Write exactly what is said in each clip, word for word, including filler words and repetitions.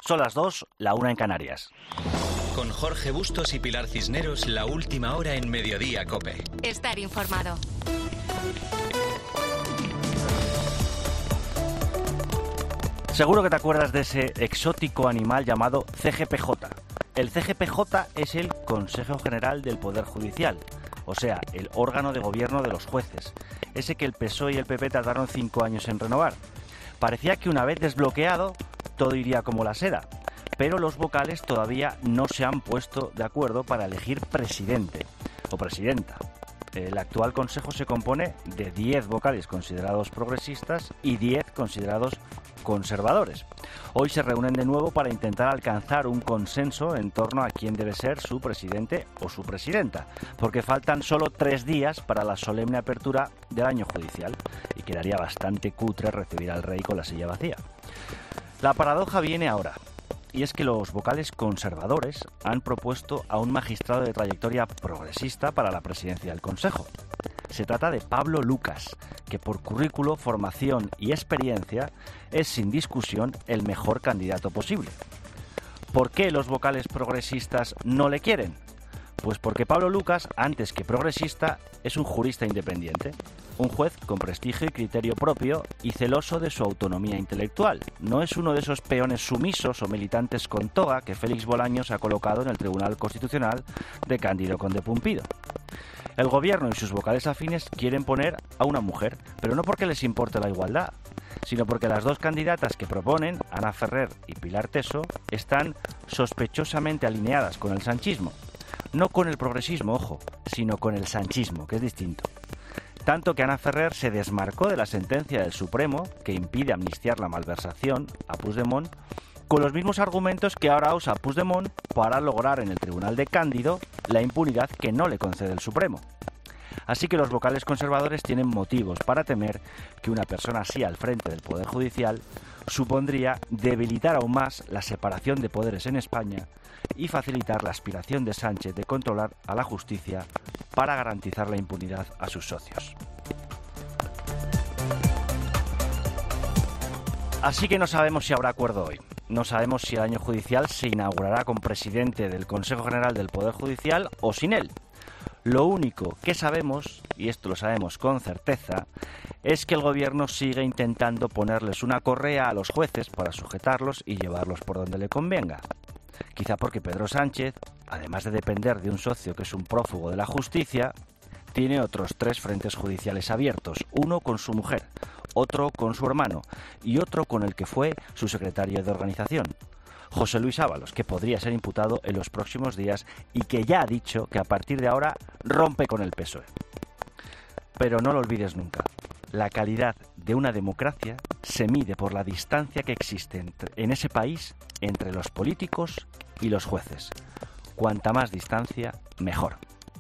Son las dos, la una en Canarias. Con Jorge Bustos y Pilar Cisneros, la última hora en Mediodía COPE. Estar informado. Seguro que te acuerdas de ese exótico animal llamado C G P J. El C G P J es el Consejo General del Poder Judicial, o sea, el órgano de gobierno de los jueces, ese que el P S O E y el P P tardaron cinco años en renovar. Parecía que una vez desbloqueado, todo iría como la seda, pero los vocales todavía no se han puesto de acuerdo para elegir presidente o presidenta. El actual consejo se compone de diez vocales considerados progresistas y diez considerados conservadores. Hoy se reúnen de nuevo para intentar alcanzar un consenso en torno a quién debe ser su presidente o su presidenta, porque faltan solo tres días para la solemne apertura del año judicial y quedaría bastante cutre recibir al rey con la silla vacía. La paradoja viene ahora, y es que los vocales conservadores han propuesto a un magistrado de trayectoria progresista para la presidencia del Consejo. Se trata de Pablo Lucas, que por currículo, formación y experiencia es sin discusión el mejor candidato posible. ¿Por qué los vocales progresistas no le quieren? Pues porque Pablo Lucas, antes que progresista, es un jurista independiente, un juez con prestigio y criterio propio y celoso de su autonomía intelectual. No es uno de esos peones sumisos o militantes con toga que Félix Bolaños ha colocado en el Tribunal Constitucional de Cándido Conde Pumpido. El gobierno y sus vocales afines quieren poner a una mujer, pero no porque les importe la igualdad, sino porque las dos candidatas que proponen, Ana Ferrer y Pilar Teso, están sospechosamente alineadas con el sanchismo. No con el progresismo, ojo, sino con el sanchismo, que es distinto. Tanto que Ana Ferrer se desmarcó de la sentencia del Supremo que impide amnistiar la malversación a Puigdemont con los mismos argumentos que ahora usa Puigdemont para lograr en el Tribunal de Cándido la impunidad que no le concede el Supremo. Así que los vocales conservadores tienen motivos para temer que una persona así al frente del Poder Judicial supondría debilitar aún más la separación de poderes en España y facilitar la aspiración de Sánchez de controlar a la justicia para garantizar la impunidad a sus socios. Así que no sabemos si habrá acuerdo hoy. No sabemos si el año judicial se inaugurará con presidente del Consejo General del Poder Judicial o sin él. Lo único que sabemos, y esto lo sabemos con certeza, es que el gobierno sigue intentando ponerles una correa a los jueces para sujetarlos y llevarlos por donde le convenga. Quizá porque Pedro Sánchez, además de depender de un socio que es un prófugo de la justicia, tiene otros tres frentes judiciales abiertos, uno con su mujer, otro con su hermano y otro con el que fue su secretario de organización, José Luis Ábalos, que podría ser imputado en los próximos días y que ya ha dicho que a partir de ahora rompe con el P S O E. Pero no lo olvides nunca, la calidad de una democracia se mide por la distancia que existe entre, en ese país entre los políticos y los jueces. Cuanta más distancia, mejor.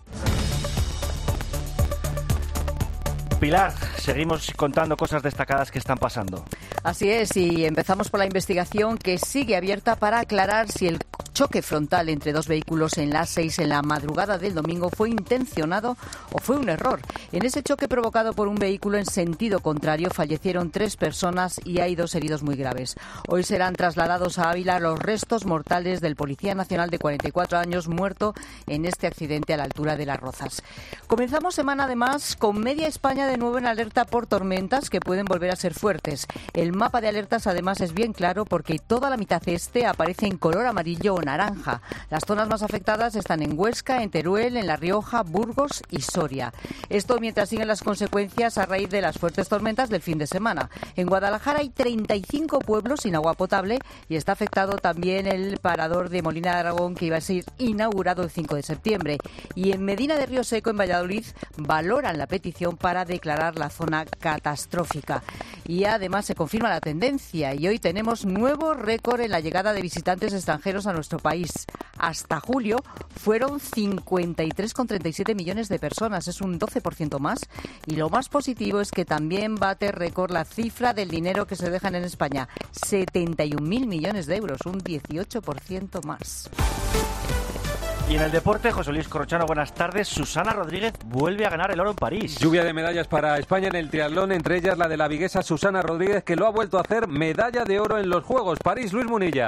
Pilar, seguimos contando cosas destacadas que están pasando. Así es, y empezamos por la investigación que sigue abierta para aclarar si el choque frontal entre dos vehículos en la A seis en la madrugada del domingo fue intencionado o fue un error. En ese choque provocado por un vehículo en sentido contrario fallecieron tres personas y hay dos heridos muy graves. Hoy serán trasladados a Ávila los restos mortales del policía nacional de cuarenta y cuatro años muerto en este accidente a la altura de Las Rozas. Comenzamos semana además con media España de nuevo en alerta por tormentas que pueden volver a ser fuertes. El mapa de alertas además es bien claro porque toda la mitad este aparece en color amarillo o naranja. Las zonas más afectadas están en Huesca, en Teruel, en La Rioja, Burgos y Soria. Esto mientras siguen las consecuencias a raíz de las fuertes tormentas del fin de semana. En Guadalajara hay treinta y cinco pueblos sin agua potable y está afectado también el parador de Molina de Aragón que iba a ser inaugurado el cinco de septiembre. Y en Medina de Río Seco, en Valladolid, valoran la petición para declarar la zona catastrófica. Y además se confirma la tendencia y hoy tenemos nuevo récord en la llegada de visitantes extranjeros a nuestro país. Hasta julio fueron cincuenta y tres coma treinta y siete millones de personas, es un doce por ciento más. Y lo más positivo es que también bate récord la cifra del dinero que se dejan en España, setenta y un mil millones de euros, un dieciocho por ciento más. Y en el deporte, José Luis Corrochano, buenas tardes. Susana Rodríguez vuelve a ganar el oro en París. Lluvia de medallas para España en el triatlón, entre ellas la de la viguesa Susana Rodríguez, que lo ha vuelto a hacer, medalla de oro en los Juegos. París, Luis Munilla.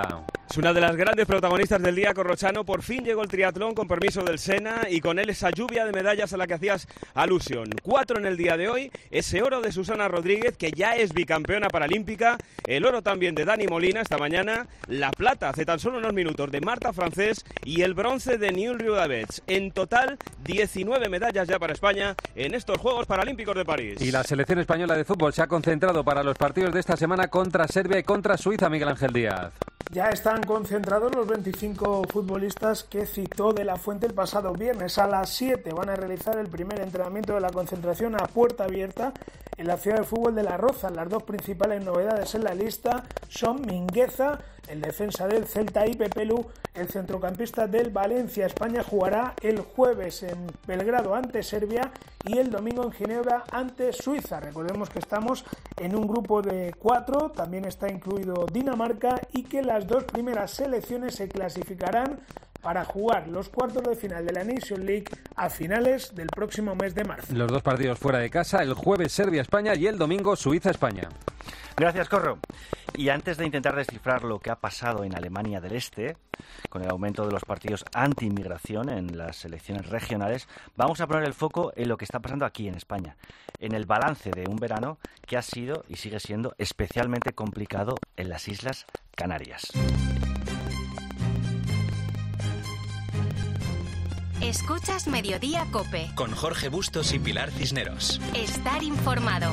Es una de las grandes protagonistas del día corrochano. Por fin llegó el triatlón con permiso del Sena y con él esa lluvia de medallas a la que hacías alusión. Cuatro en el día de hoy, ese oro de Susana Rodríguez, que ya es bicampeona paralímpica, el oro también de Dani Molina esta mañana, la plata hace tan solo unos minutos de Marta Francés y el bronce de Nioul Riudavets. En total, diecinueve medallas ya para España en estos Juegos Paralímpicos de París. Y la selección española de fútbol se ha concentrado para los partidos de esta semana contra Serbia y contra Suiza, Miguel Ángel Díaz. Ya están concentrados los veinticinco futbolistas que citó De la Fuente el pasado viernes. A las siete van a realizar el primer entrenamiento de la concentración a puerta abierta en la ciudad de fútbol de La Rozas. Las dos principales novedades en la lista son Mingueza, el defensa del Celta, y Pepelu, el centrocampista del Valencia. España jugará el jueves en Belgrado ante Serbia y el domingo en Ginebra ante Suiza. Recordemos que estamos en un grupo de cuatro, también está incluido Dinamarca, y que las dos primeras selecciones se clasificarán para jugar los cuartos de final de la Nation League a finales del próximo mes de marzo. Los dos partidos fuera de casa, el jueves Serbia-España y el domingo Suiza-España. Gracias, Corro. Y antes de intentar descifrar lo que ha pasado en Alemania del Este, con el aumento de los partidos anti-inmigración en las elecciones regionales, vamos a poner el foco en lo que está pasando aquí en España, en el balance de un verano que ha sido y sigue siendo especialmente complicado en las Islas Canarias. Escuchas Mediodía COPE. Con Jorge Bustos y Pilar Cisneros. Estar informado.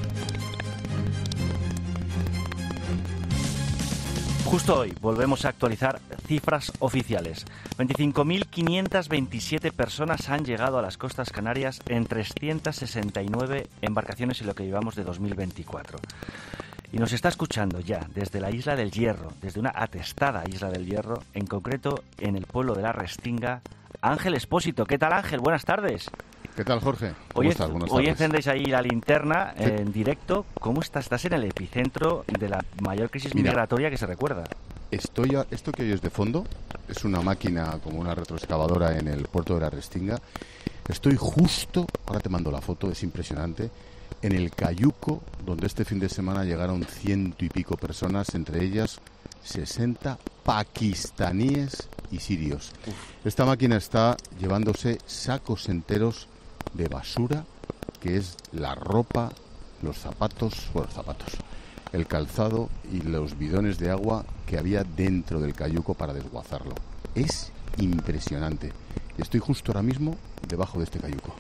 Justo hoy volvemos a actualizar cifras oficiales. veinticinco mil quinientas veintisiete personas han llegado a las costas canarias en trescientas sesenta y nueve embarcaciones en lo que llevamos de dos mil veinticuatro. Y nos está escuchando ya desde la Isla del Hierro, desde una atestada Isla del Hierro, en concreto en el pueblo de La Restinga, Ángel Espósito. ¿Qué tal, Ángel? Buenas tardes. ¿Qué tal, Jorge? ¿Cómo hoy, estás? Buenas hoy tardes. encendéis ahí la linterna Sí. en directo. ¿Cómo estás? Estás en el epicentro de la mayor crisis Mira, migratoria que se recuerda. Estoy a, esto que oyes de fondo es una máquina como una retroexcavadora en el puerto de La Restinga. Estoy justo, ahora te mando la foto, es impresionante, en el cayuco donde este fin de semana llegaron ciento y pico personas, entre ellas sesenta pakistaníes y sirios. Esta máquina está llevándose sacos enteros de basura, que es la ropa, los zapatos, bueno, zapatos, el calzado y los bidones de agua que había dentro del cayuco para desguazarlo. Es impresionante. Estoy justo ahora mismo debajo de este cayuco.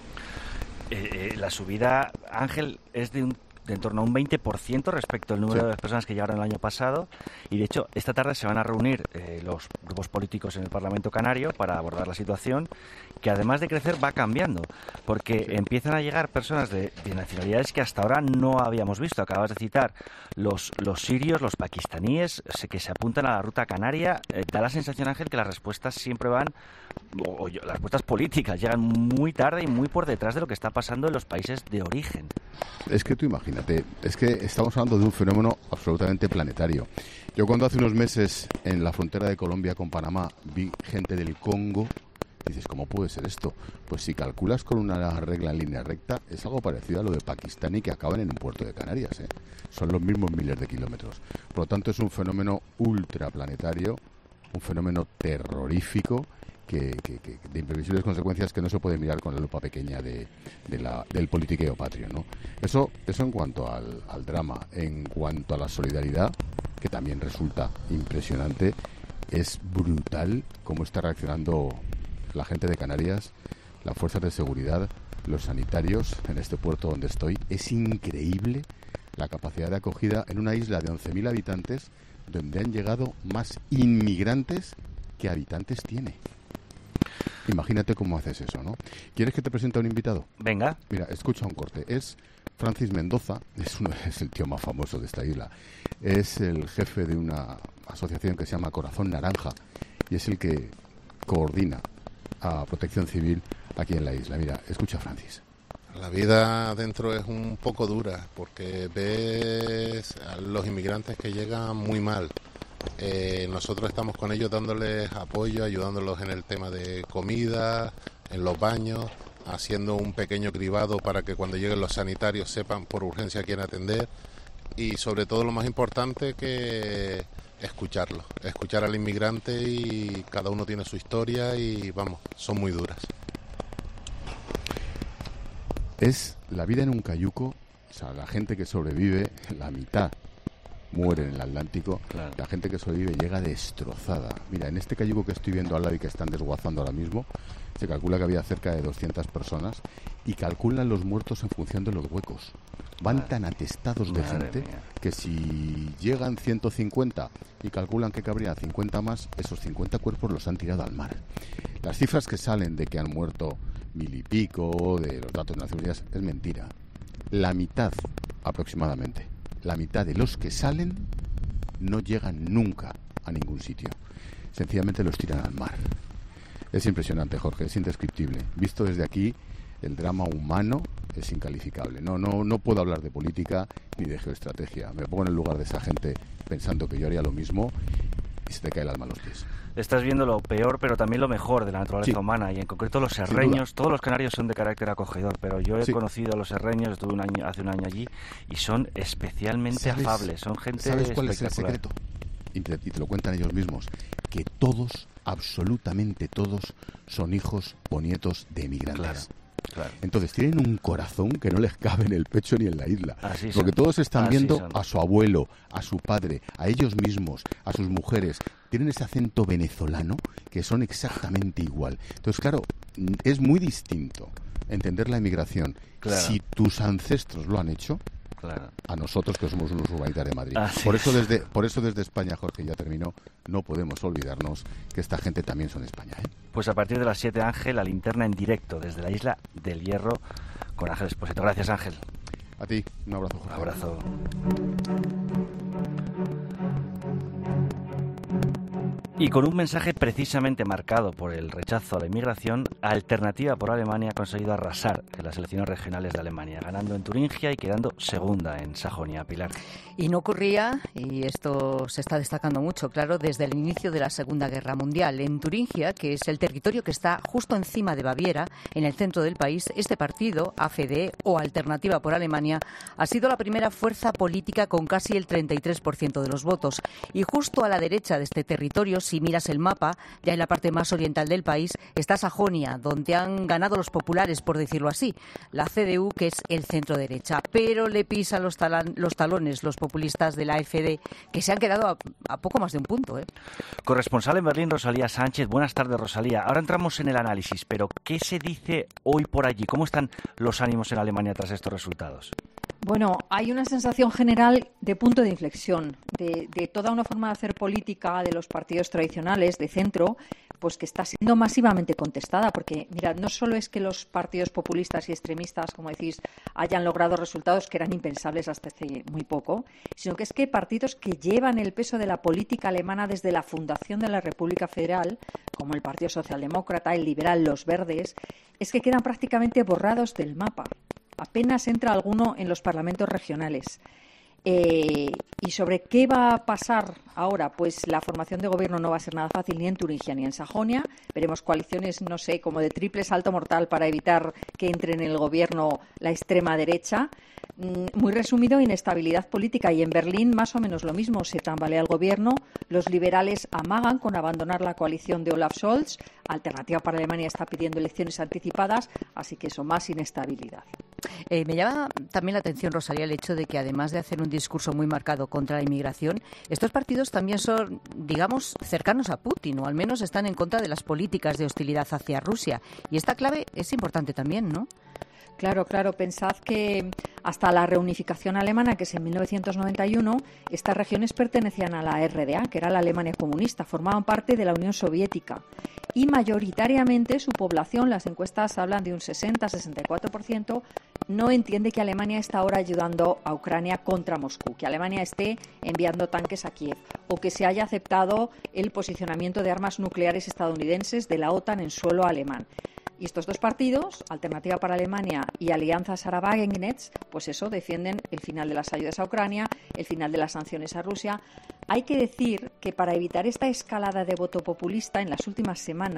Eh, eh, la subida, Ángel, es de un de en torno a un veinte por ciento respecto al número Sí. de personas que llegaron el año pasado, y de hecho esta tarde se van a reunir eh, los grupos políticos en el Parlamento Canario para abordar la situación, que además de crecer va cambiando, porque Sí. empiezan a llegar personas de, de nacionalidades que hasta ahora no habíamos visto. Acabas de citar los, los sirios, los pakistaníes, se- que se apuntan a la ruta canaria. Eh, da la sensación, Ángel, que las respuestas siempre van, o, o yo- las respuestas políticas llegan muy tarde y muy por detrás de lo que está pasando en los países de origen. Es que tú imagínate, es que estamos hablando de un fenómeno absolutamente planetario. Yo cuando hace unos meses en la frontera de Colombia con Panamá vi gente del Congo, dices, ¿cómo puede ser esto? Pues si calculas con una regla en línea recta, es algo parecido a lo de Pakistán y que acaban en un puerto de Canarias, ¿eh? Son los mismos miles de kilómetros. Por lo tanto, es un fenómeno ultraplanetario, un fenómeno terrorífico, que, que, que de imprevisibles consecuencias que no se puede mirar con la lupa pequeña de, de la, del politiqueo patrio, ¿no? Eso, eso en cuanto al, al drama. En cuanto a la solidaridad, que también resulta impresionante, es brutal cómo está reaccionando la gente de Canarias, las fuerzas de seguridad, los sanitarios en este puerto donde estoy. Es increíble la capacidad de acogida en una isla de once mil habitantes donde han llegado más inmigrantes que habitantes tiene. Imagínate cómo haces eso, ¿no? ¿Quieres que te presente a un invitado? Venga. Mira, escucha un corte. Es Francis Mendoza, es, uno, es el tío más famoso de esta isla. Es el jefe de una asociación que se llama Corazón Naranja y es el que coordina a Protección Civil aquí en la isla. Mira, escucha a Francis. La vida adentro es un poco dura porque ves a los inmigrantes que llegan muy mal. Eh, nosotros estamos con ellos dándoles apoyo, ayudándolos en el tema de comida, en los baños, haciendo un pequeño cribado para que cuando lleguen los sanitarios sepan por urgencia a quién atender y sobre todo lo más importante que escucharlo, escuchar al inmigrante, y cada uno tiene su historia y vamos, son muy duras. Es la vida en un cayuco, o sea, la gente que sobrevive, la mitad muere en el Atlántico, claro. La gente que sobrevive llega destrozada. Mira, en este cayuco que estoy viendo al lado y que están desguazando ahora mismo, se calcula que había cerca de doscientas personas y calculan los muertos en función de los huecos. Van tan atestados de Madre gente mía. que si llegan ciento cincuenta y calculan que cabrían cincuenta más, esos cincuenta cuerpos los han tirado al mar. Las cifras que salen de que han muerto mil y pico, de los datos de Naciones Unidas, es mentira. La mitad, aproximadamente, la mitad de los que salen no llegan nunca a ningún sitio. Sencillamente los tiran al mar. Es impresionante, Jorge, es indescriptible. Visto desde aquí, el drama humano es incalificable. No, no, no puedo hablar de política ni de geoestrategia. Me pongo en el lugar de esa gente pensando que yo haría lo mismo y se te cae el alma a los pies. Estás viendo lo peor, pero también lo mejor de la naturaleza Sí. humana, y en concreto los serreños. Todos los canarios son de carácter acogedor, pero yo he Sí. conocido a los serreños, estuve un año, hace un año allí, y son especialmente ¿Sabes- afables, son gente ¿Sabes cuál es el espectacular. secreto? Y te, y te lo cuentan ellos mismos, que todos, absolutamente todos, son hijos o nietos de emigrantes. Claro, claro. Entonces tienen un corazón que no les cabe en el pecho ni en la isla. Así Porque son. todos están Así viendo son. a su abuelo, a su padre, a ellos mismos, a sus mujeres. Tienen ese acento venezolano que son exactamente igual. Entonces, claro, mm, es muy distinto entender la emigración. Claro. Si tus ancestros lo han hecho, Claro. a nosotros que somos unos urbanitas de Madrid. Así Por eso es. desde por eso desde España, Jorge, ya terminó, no podemos olvidarnos que esta gente también son España, ¿eh? Pues a partir de las siete, Ángel, la linterna en directo desde la isla del Hierro con Ángel Expósito. Gracias, Ángel. A ti, un abrazo, Un Jorge. abrazo. Y con un mensaje precisamente marcado por el rechazo a la inmigración, Alternativa por Alemania ha conseguido arrasar en las elecciones regionales de Alemania, ganando en Turingia y quedando segunda en Sajonia. Pilar. Y no ocurría, y esto se está destacando mucho, claro, desde el inicio de la Segunda Guerra Mundial. En Turingia, que es el territorio que está justo encima de Baviera, en el centro del país, este partido, A F D, o Alternativa por Alemania, ha sido la primera fuerza política con casi el treinta y tres por ciento de los votos. Y justo a la derecha de este territorio, si miras el mapa, ya en la parte más oriental del país, está Sajonia, donde han ganado los populares, por decirlo así, la C D U, que es el centro derecha. Pero le pisan los, talan, los talones los populistas de la A F D, que se han quedado a, a poco más de un punto, ¿eh? Corresponsal en Berlín, Rosalía Sánchez. Buenas tardes, Rosalía. Ahora entramos en el análisis, pero ¿qué se dice hoy por allí? ¿Cómo están los ánimos en Alemania tras estos resultados? Bueno, hay una sensación general de punto de inflexión, de, de toda una forma de hacer política de los partidos tradicionales de centro, pues que está siendo masivamente contestada, porque, mira, no solo es que los partidos populistas y extremistas, como decís, hayan logrado resultados que eran impensables hasta hace muy poco, sino que es que partidos que llevan el peso de la política alemana desde la fundación de la República Federal, como el Partido Socialdemócrata, el Liberal, los Verdes, es que quedan prácticamente borrados del mapa. Apenas entra alguno en los parlamentos regionales. Eh, ¿Y sobre qué va a pasar ahora? Pues la formación de gobierno no va a ser nada fácil ni en Turingia ni en Sajonia. Veremos coaliciones, no sé, como de triple salto mortal para evitar que entre en el gobierno la extrema derecha. Muy resumido, inestabilidad política. Y en Berlín más o menos lo mismo. Se tambalea el gobierno. Los liberales amagan con abandonar la coalición de Olaf Scholz. Alternativa para Alemania está pidiendo elecciones anticipadas. Así que eso, más inestabilidad. Eh, me llama también la atención, Rosalía, el hecho de que además de hacer un discurso muy marcado contra la inmigración, estos partidos también son, digamos, cercanos a Putin, o al menos están en contra de las políticas de hostilidad hacia Rusia. Y esta clave es importante también, ¿no? Claro, claro. Pensad que hasta la reunificación alemana, que es en mil novecientos noventa y uno, estas regiones pertenecían a la R D A, que era la Alemania comunista, formaban parte de la Unión Soviética. Y mayoritariamente su población, las encuestas hablan de un sesenta a sesenta y cuatro por ciento, no entiende que Alemania está ahora ayudando a Ucrania contra Moscú, que Alemania esté enviando tanques a Kiev, o que se haya aceptado el posicionamiento de armas nucleares estadounidenses de la OTAN en suelo alemán. Y estos dos partidos, Alternativa para Alemania y Alianza Sarah-Wagenknecht, pues eso, defienden el final de las ayudas a Ucrania, el final de las sanciones a Rusia. Hay que decir que para evitar esta escalada de voto populista en las últimas semanas,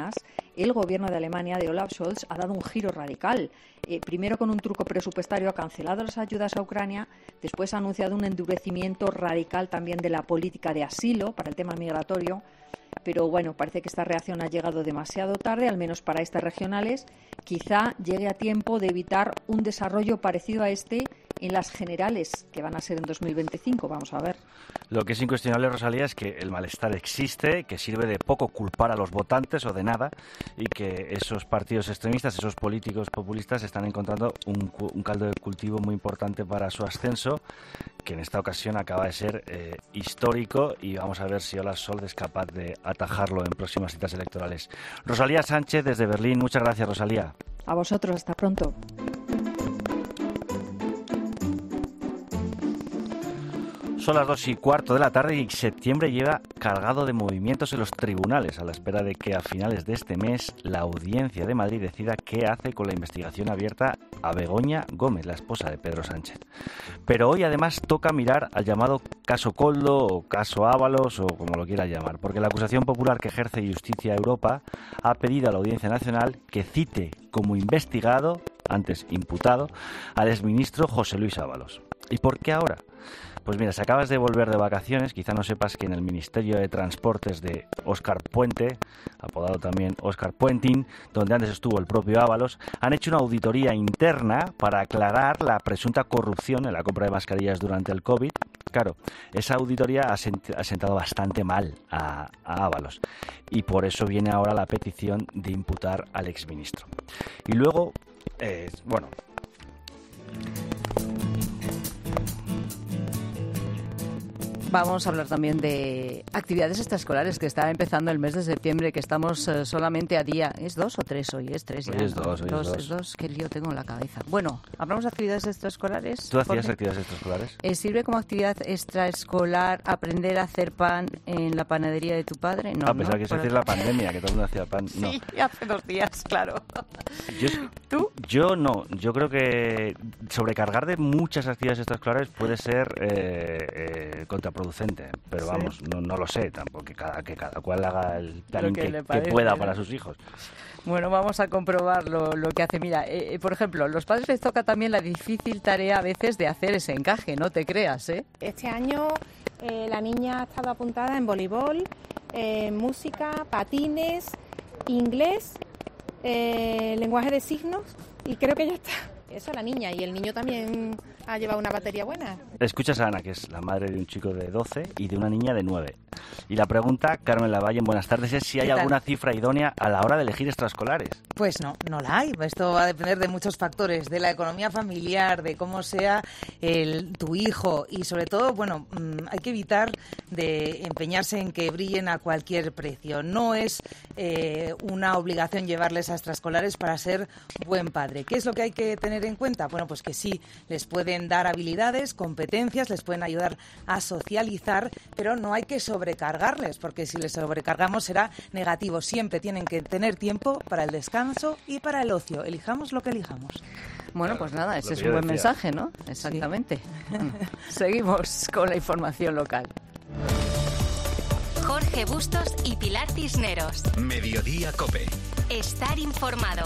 el gobierno de Alemania, de Olaf Scholz, ha dado un giro radical. Eh, primero, con un truco presupuestario, ha cancelado las ayudas a Ucrania, después ha anunciado un endurecimiento radical también de la política de asilo para el tema migratorio. Pero bueno, parece que esta reacción ha llegado demasiado tarde, al menos para estas regionales. Quizá llegue a tiempo de evitar un desarrollo parecido a este en las generales, que van a ser en dos mil veinticinco. Vamos a ver. Lo que es incuestionable, Rosalía, es que el malestar existe, que sirve de poco culpar a los votantes o de nada, y que esos partidos extremistas, esos políticos populistas están encontrando un, un caldo de cultivo muy importante para su ascenso, que en esta ocasión acaba de ser eh, histórico, y vamos a ver si Olaf Scholz es capaz de atajarlo en próximas citas electorales. Rosalía Sánchez desde Berlín, muchas gracias, Rosalía. A vosotros, hasta pronto. Son las dos y cuarto de la tarde y septiembre lleva cargado de movimientos en los tribunales, a la espera de que a finales de este mes la Audiencia de Madrid decida qué hace con la investigación abierta a Begoña Gómez, la esposa de Pedro Sánchez. Pero hoy además toca mirar al llamado caso Koldo o caso Ábalos o como lo quiera llamar, porque la acusación popular que ejerce Justicia Europa ha pedido a la Audiencia Nacional que cite como investigado, antes imputado, al exministro José Luis Ábalos. ¿Y por qué ahora? Pues mira, si acabas de volver de vacaciones, quizá no sepas que en el Ministerio de Transportes de Óscar Puente, apodado también Óscar Puentín, donde antes estuvo el propio Ábalos, han hecho una auditoría interna para aclarar la presunta corrupción en la compra de mascarillas durante el COVID. Claro, esa auditoría ha, sent- ha sentado bastante mal a, a Ábalos, y por eso viene ahora la petición de imputar al exministro. Y luego, eh, bueno... Vamos a hablar también de actividades extraescolares, que está empezando el mes de septiembre, que estamos eh, solamente a día... ¿Es dos o tres hoy? Es tres ya. Hoy es dos, hoy dos, es dos. Es dos, qué lío tengo en la cabeza. Bueno, hablamos de actividades extraescolares. ¿Tú hacías Jorge? actividades extraescolares? Eh, ¿Sirve como actividad extraescolar aprender a hacer pan en la panadería de tu padre? No, a pesar ¿no? que se Por- decir la pandemia, que todo el mundo hacía pan. No. Sí, hace dos días, claro. Yo, ¿Tú? Yo no. Yo creo que sobrecargar de muchas actividades extraescolares puede ser eh, eh, contraproducente. Pero Sí. vamos, no, no lo sé tampoco. Que cada, que cada cual haga el plan que que, le que parece, pueda ¿no? para sus hijos. Bueno, vamos a comprobar lo, lo que hace. Mira, eh, por ejemplo, los padres les toca también la difícil tarea a veces de hacer ese encaje, no te creas, ¿eh? Este año eh, la niña ha estado apuntada en voleibol, eh, música, patines, inglés, eh, lenguaje de signos y creo que ya está. Eso la niña, y el niño también ha llevado una batería buena. Escuchas a Ana, que es la madre de un chico de doce y de una niña de nueve. Y la pregunta, Carmen Lavalle, buenas tardes, es si hay ¿Qué tal? alguna cifra idónea a la hora de elegir extraescolares. Pues no, no la hay. Esto va a depender de muchos factores, de la economía familiar, de cómo sea el, tu hijo y sobre todo, bueno, mmm, hay que evitar de empeñarse en que brillen a cualquier precio. No es eh, una obligación llevarles a extraescolares para ser buen padre. ¿Qué es lo que hay que tener en cuenta? Bueno, pues que sí, les pueden dar habilidades, competencias, les pueden ayudar a socializar, pero no hay que sobrecargarles, porque si les sobrecargamos será negativo. Siempre tienen que tener tiempo para el descanso y para el ocio. Elijamos lo que elijamos. Bueno, pues nada, ese lo es que un yo buen decía. mensaje, ¿no? Exactamente. Seguimos con la información local. Jorge Bustos y Pilar Cisneros. Mediodía Cope. Estar informado.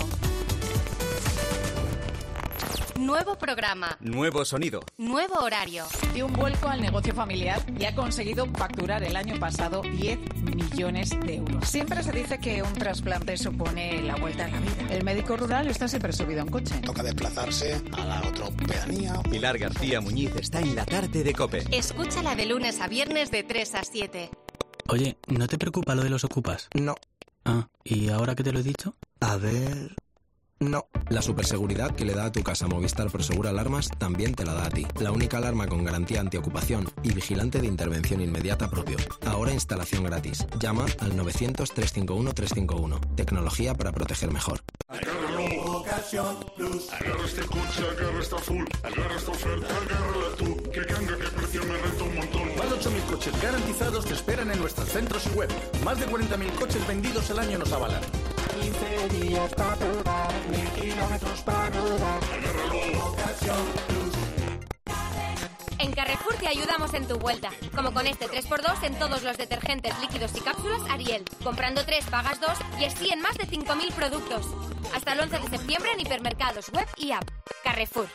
Nuevo programa. Nuevo sonido. Nuevo horario. Dio un vuelco al negocio familiar y ha conseguido facturar el año pasado diez millones de euros. Siempre se dice que un trasplante supone la vuelta a la vida. El médico rural está siempre subido en coche. Toca desplazarse a la otra pedanía. Pilar García Muñiz está en la tarde de Cope. Escúchala de lunes a viernes de tres a siete. Oye, ¿no te preocupa lo de los ocupas? No. Ah, ¿y ahora que te lo he dicho? A ver... No. La superseguridad que le da a tu casa Movistar Prosegur Alarmas también te la da a ti. La única alarma con garantía antiocupación y vigilante de intervención inmediata propio. Ahora instalación gratis. Llama al novecientos, trescientos cincuenta y uno, trescientos cincuenta y uno. Tecnología para proteger mejor. Agárralo, ocasión plus. Agarra este coche, agarra esta full. Agarra esta oferta, agárrala tú. Que canga, que precio me renta un montón. Más de ocho mil coches garantizados te esperan en nuestros centros y web. Más de cuarenta mil coches vendidos al año nos avalan. quince días para probar, mil kilómetros para rodar. Agárralo, ocasión plus. En Carrefour te ayudamos en tu vuelta, como con este tres por dos en todos los detergentes líquidos y cápsulas Ariel. Comprando tres pagas dos y así en más de cinco mil productos. Hasta el once de septiembre en hipermercados, web y app. Carrefour.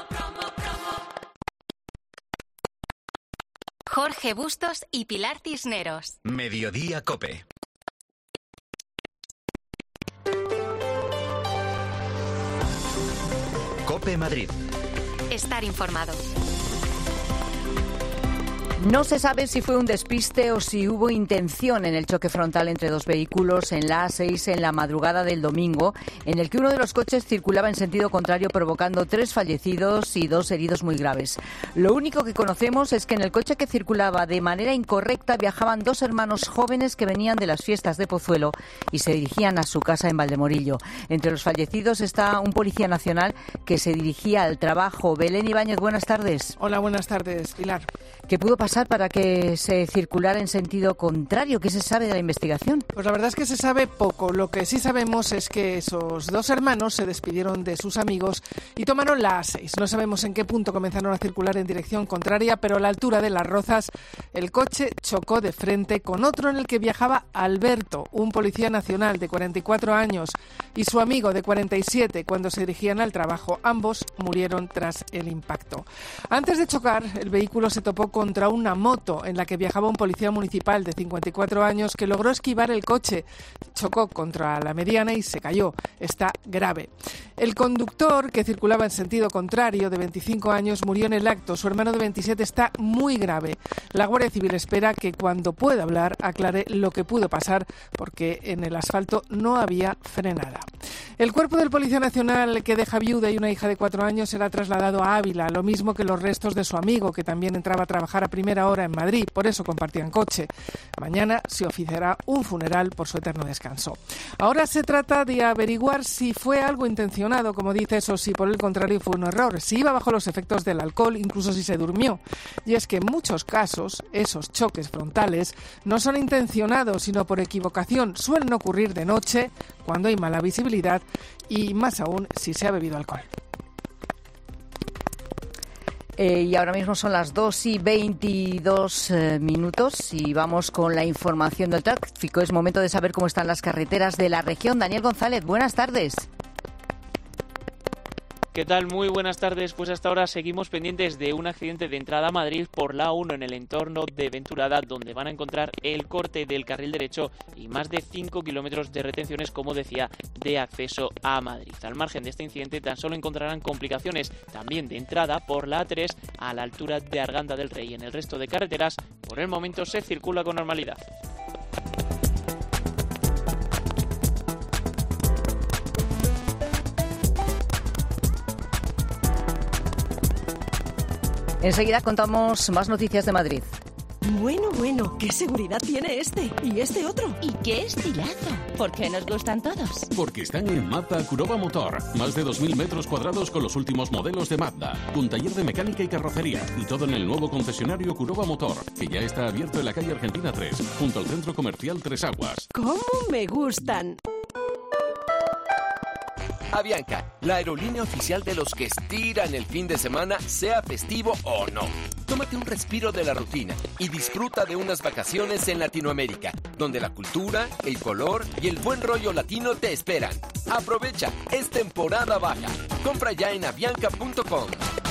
Jorge Bustos y Pilar Cisneros. Mediodía Cope. Cope Madrid. Estar informado. No se sabe si fue un despiste o si hubo intención en el choque frontal entre dos vehículos en la A seis en la madrugada del domingo, en el que uno de los coches circulaba en sentido contrario, provocando tres fallecidos y dos heridos muy graves. Lo único que conocemos es que en el coche que circulaba de manera incorrecta viajaban dos hermanos jóvenes que venían de las fiestas de Pozuelo y se dirigían a su casa en Valdemorillo. Entre los fallecidos está un policía nacional que se dirigía al trabajo. Belén Ibáñez, buenas tardes. Hola, buenas tardes, Pilar. ¿Qué pudo pasar para que se circulara en sentido contrario? ¿Qué se sabe de la investigación? Pues la verdad es que se sabe poco. Lo que sí sabemos es que esos dos hermanos se despidieron de sus amigos y tomaron la A seis. No sabemos en qué punto comenzaron a circular en dirección contraria, pero a la altura de Las Rozas el coche chocó de frente con otro en el que viajaba Alberto, un policía nacional de cuarenta y cuatro años, y su amigo de cuarenta y siete cuando se dirigían al trabajo. Ambos murieron tras el impacto. Antes de chocar, el vehículo se topó contra una moto en la que viajaba un policía municipal de cincuenta y cuatro años que logró esquivar el coche. Chocó contra la mediana y se cayó. Está grave. El conductor, que circulaba en sentido contrario, de veinticinco años, murió en el acto. Su hermano de veintisiete está muy grave. La Guardia Civil espera que cuando pueda hablar aclare lo que pudo pasar, porque en el asfalto no había frenada. El cuerpo del Policía Nacional, que deja viuda y una hija de cuatro años, será trasladado a Ávila, lo mismo que los restos de su amigo, que también entraba a trabajar a primera hora en Madrid, por eso compartían coche. Mañana se oficiará un funeral por su eterno descanso. Ahora se trata de averiguar si fue algo intencionado, como dices, o si por el contrario fue un error, si iba bajo los efectos del alcohol, incluso si se durmió. Y es que en muchos casos esos choques frontales no son intencionados, sino por equivocación. Suelen ocurrir de noche, cuando hay mala visibilidad y más aún si se ha bebido alcohol. Eh, y ahora mismo son las dos y veintidós eh, minutos y vamos con la información del tráfico. Es momento de saber cómo están las carreteras de la región. Daniel González, buenas tardes. ¿Qué tal? Muy buenas tardes. Pues hasta ahora seguimos pendientes de un accidente de entrada a Madrid por la A uno en el entorno de Venturada, donde van a encontrar el corte del carril derecho y más de cinco kilómetros de retenciones, como decía, de acceso a Madrid. Al margen de este incidente, tan solo encontrarán complicaciones también de entrada por la A tres a la altura de Arganda del Rey. En el resto de carreteras, por el momento, se circula con normalidad. Enseguida contamos más noticias de Madrid. Bueno, bueno, ¿qué seguridad tiene este? ¿Y este otro? ¿Y qué estilazo? ¿Por qué nos gustan todos? Porque están en Mazda Kuroba Motor. Más de dos mil metros cuadrados con los últimos modelos de Mazda. Un taller de mecánica y carrocería. Y todo en el nuevo concesionario Kuroba Motor, que ya está abierto en la calle Argentina tres, junto al centro comercial Tres Aguas. ¿Cómo me gustan? Avianca, la aerolínea oficial de los que estiran el fin de semana, sea festivo o no. Tómate un respiro de la rutina y disfruta de unas vacaciones en Latinoamérica, donde la cultura, el color y el buen rollo latino te esperan. Aprovecha, es temporada baja. Compra ya en avianca punto com.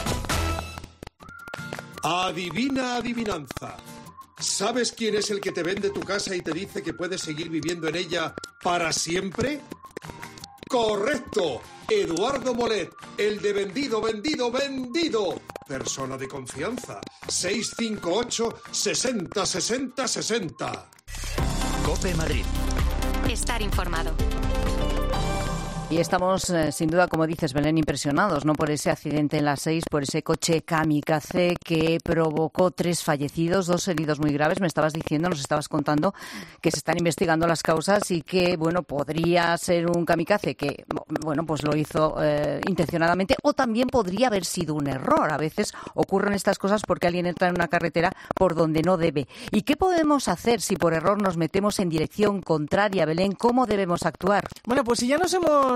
Adivina adivinanza. ¿Sabes quién es el que te vende tu casa y te dice que puedes seguir viviendo en ella para siempre? ¡Correcto! Eduardo Molet, el de vendido, vendido, vendido. Persona de confianza. seis cinco ocho, sesenta, sesenta, sesenta. Cope Madrid. Estar informado. Y estamos, eh, sin duda, como dices, Belén, impresionados, ¿no?, por ese accidente en la seis, por ese coche kamikaze que provocó tres fallecidos, dos heridos muy graves. Me estabas diciendo, nos estabas contando que se están investigando las causas y que, bueno, podría ser un kamikaze que, bueno, pues lo hizo eh, intencionadamente, o también podría haber sido un error. A veces ocurren estas cosas porque alguien entra en una carretera por donde no debe. ¿Y qué podemos hacer si por error nos metemos en dirección contraria, Belén? ¿Cómo debemos actuar? Bueno, pues si ya nos hemos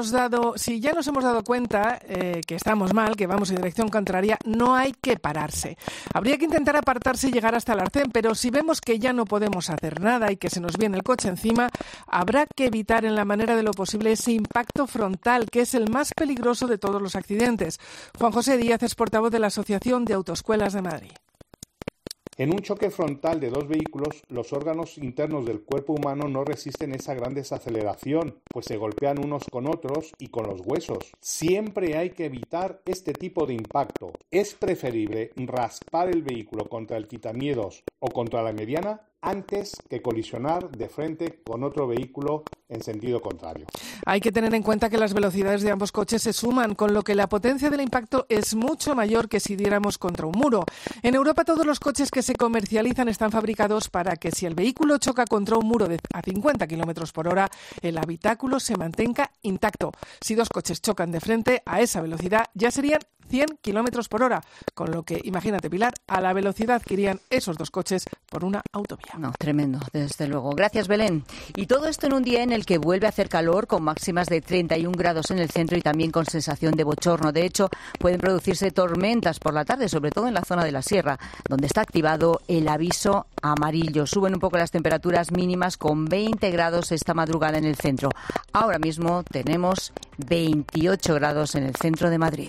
hemos dado, si ya nos hemos dado cuenta eh, que estamos mal, que vamos en dirección contraria, no hay que pararse. Habría que intentar apartarse y llegar hasta el arcén, pero si vemos que ya no podemos hacer nada y que se nos viene el coche encima, habrá que evitar en la manera de lo posible ese impacto frontal, que es el más peligroso de todos los accidentes. Juan José Díaz es portavoz de la Asociación de Autoescuelas de Madrid. En un choque frontal de dos vehículos, los órganos internos del cuerpo humano no resisten esa gran desaceleración, pues se golpean unos con otros y con los huesos. Siempre hay que evitar este tipo de impacto. Es preferible raspar el vehículo contra el quitamiedos o contra la mediana antes que colisionar de frente con otro vehículo en sentido contrario. Hay que tener en cuenta que las velocidades de ambos coches se suman, con lo que la potencia del impacto es mucho mayor que si diéramos contra un muro. En Europa todos los coches que se comercializan están fabricados para que si el vehículo choca contra un muro de a cincuenta kilómetros por hora, el habitáculo se mantenga intacto. Si dos coches chocan de frente a esa velocidad, ya serían cien kilómetros por hora, con lo que, imagínate, Pilar, a la velocidad que irían esos dos coches por una autovía. No, tremendo, desde luego. Gracias, Belén. Y todo esto en un día en el que vuelve a hacer calor, con máximas de treinta y un grados en el centro y también con sensación de bochorno. De hecho, pueden producirse tormentas por la tarde, sobre todo en la zona de la sierra, donde está activado el aviso amarillo. Suben un poco las temperaturas mínimas con veinte grados esta madrugada en el centro. Ahora mismo tenemos veintiocho grados en el centro de Madrid.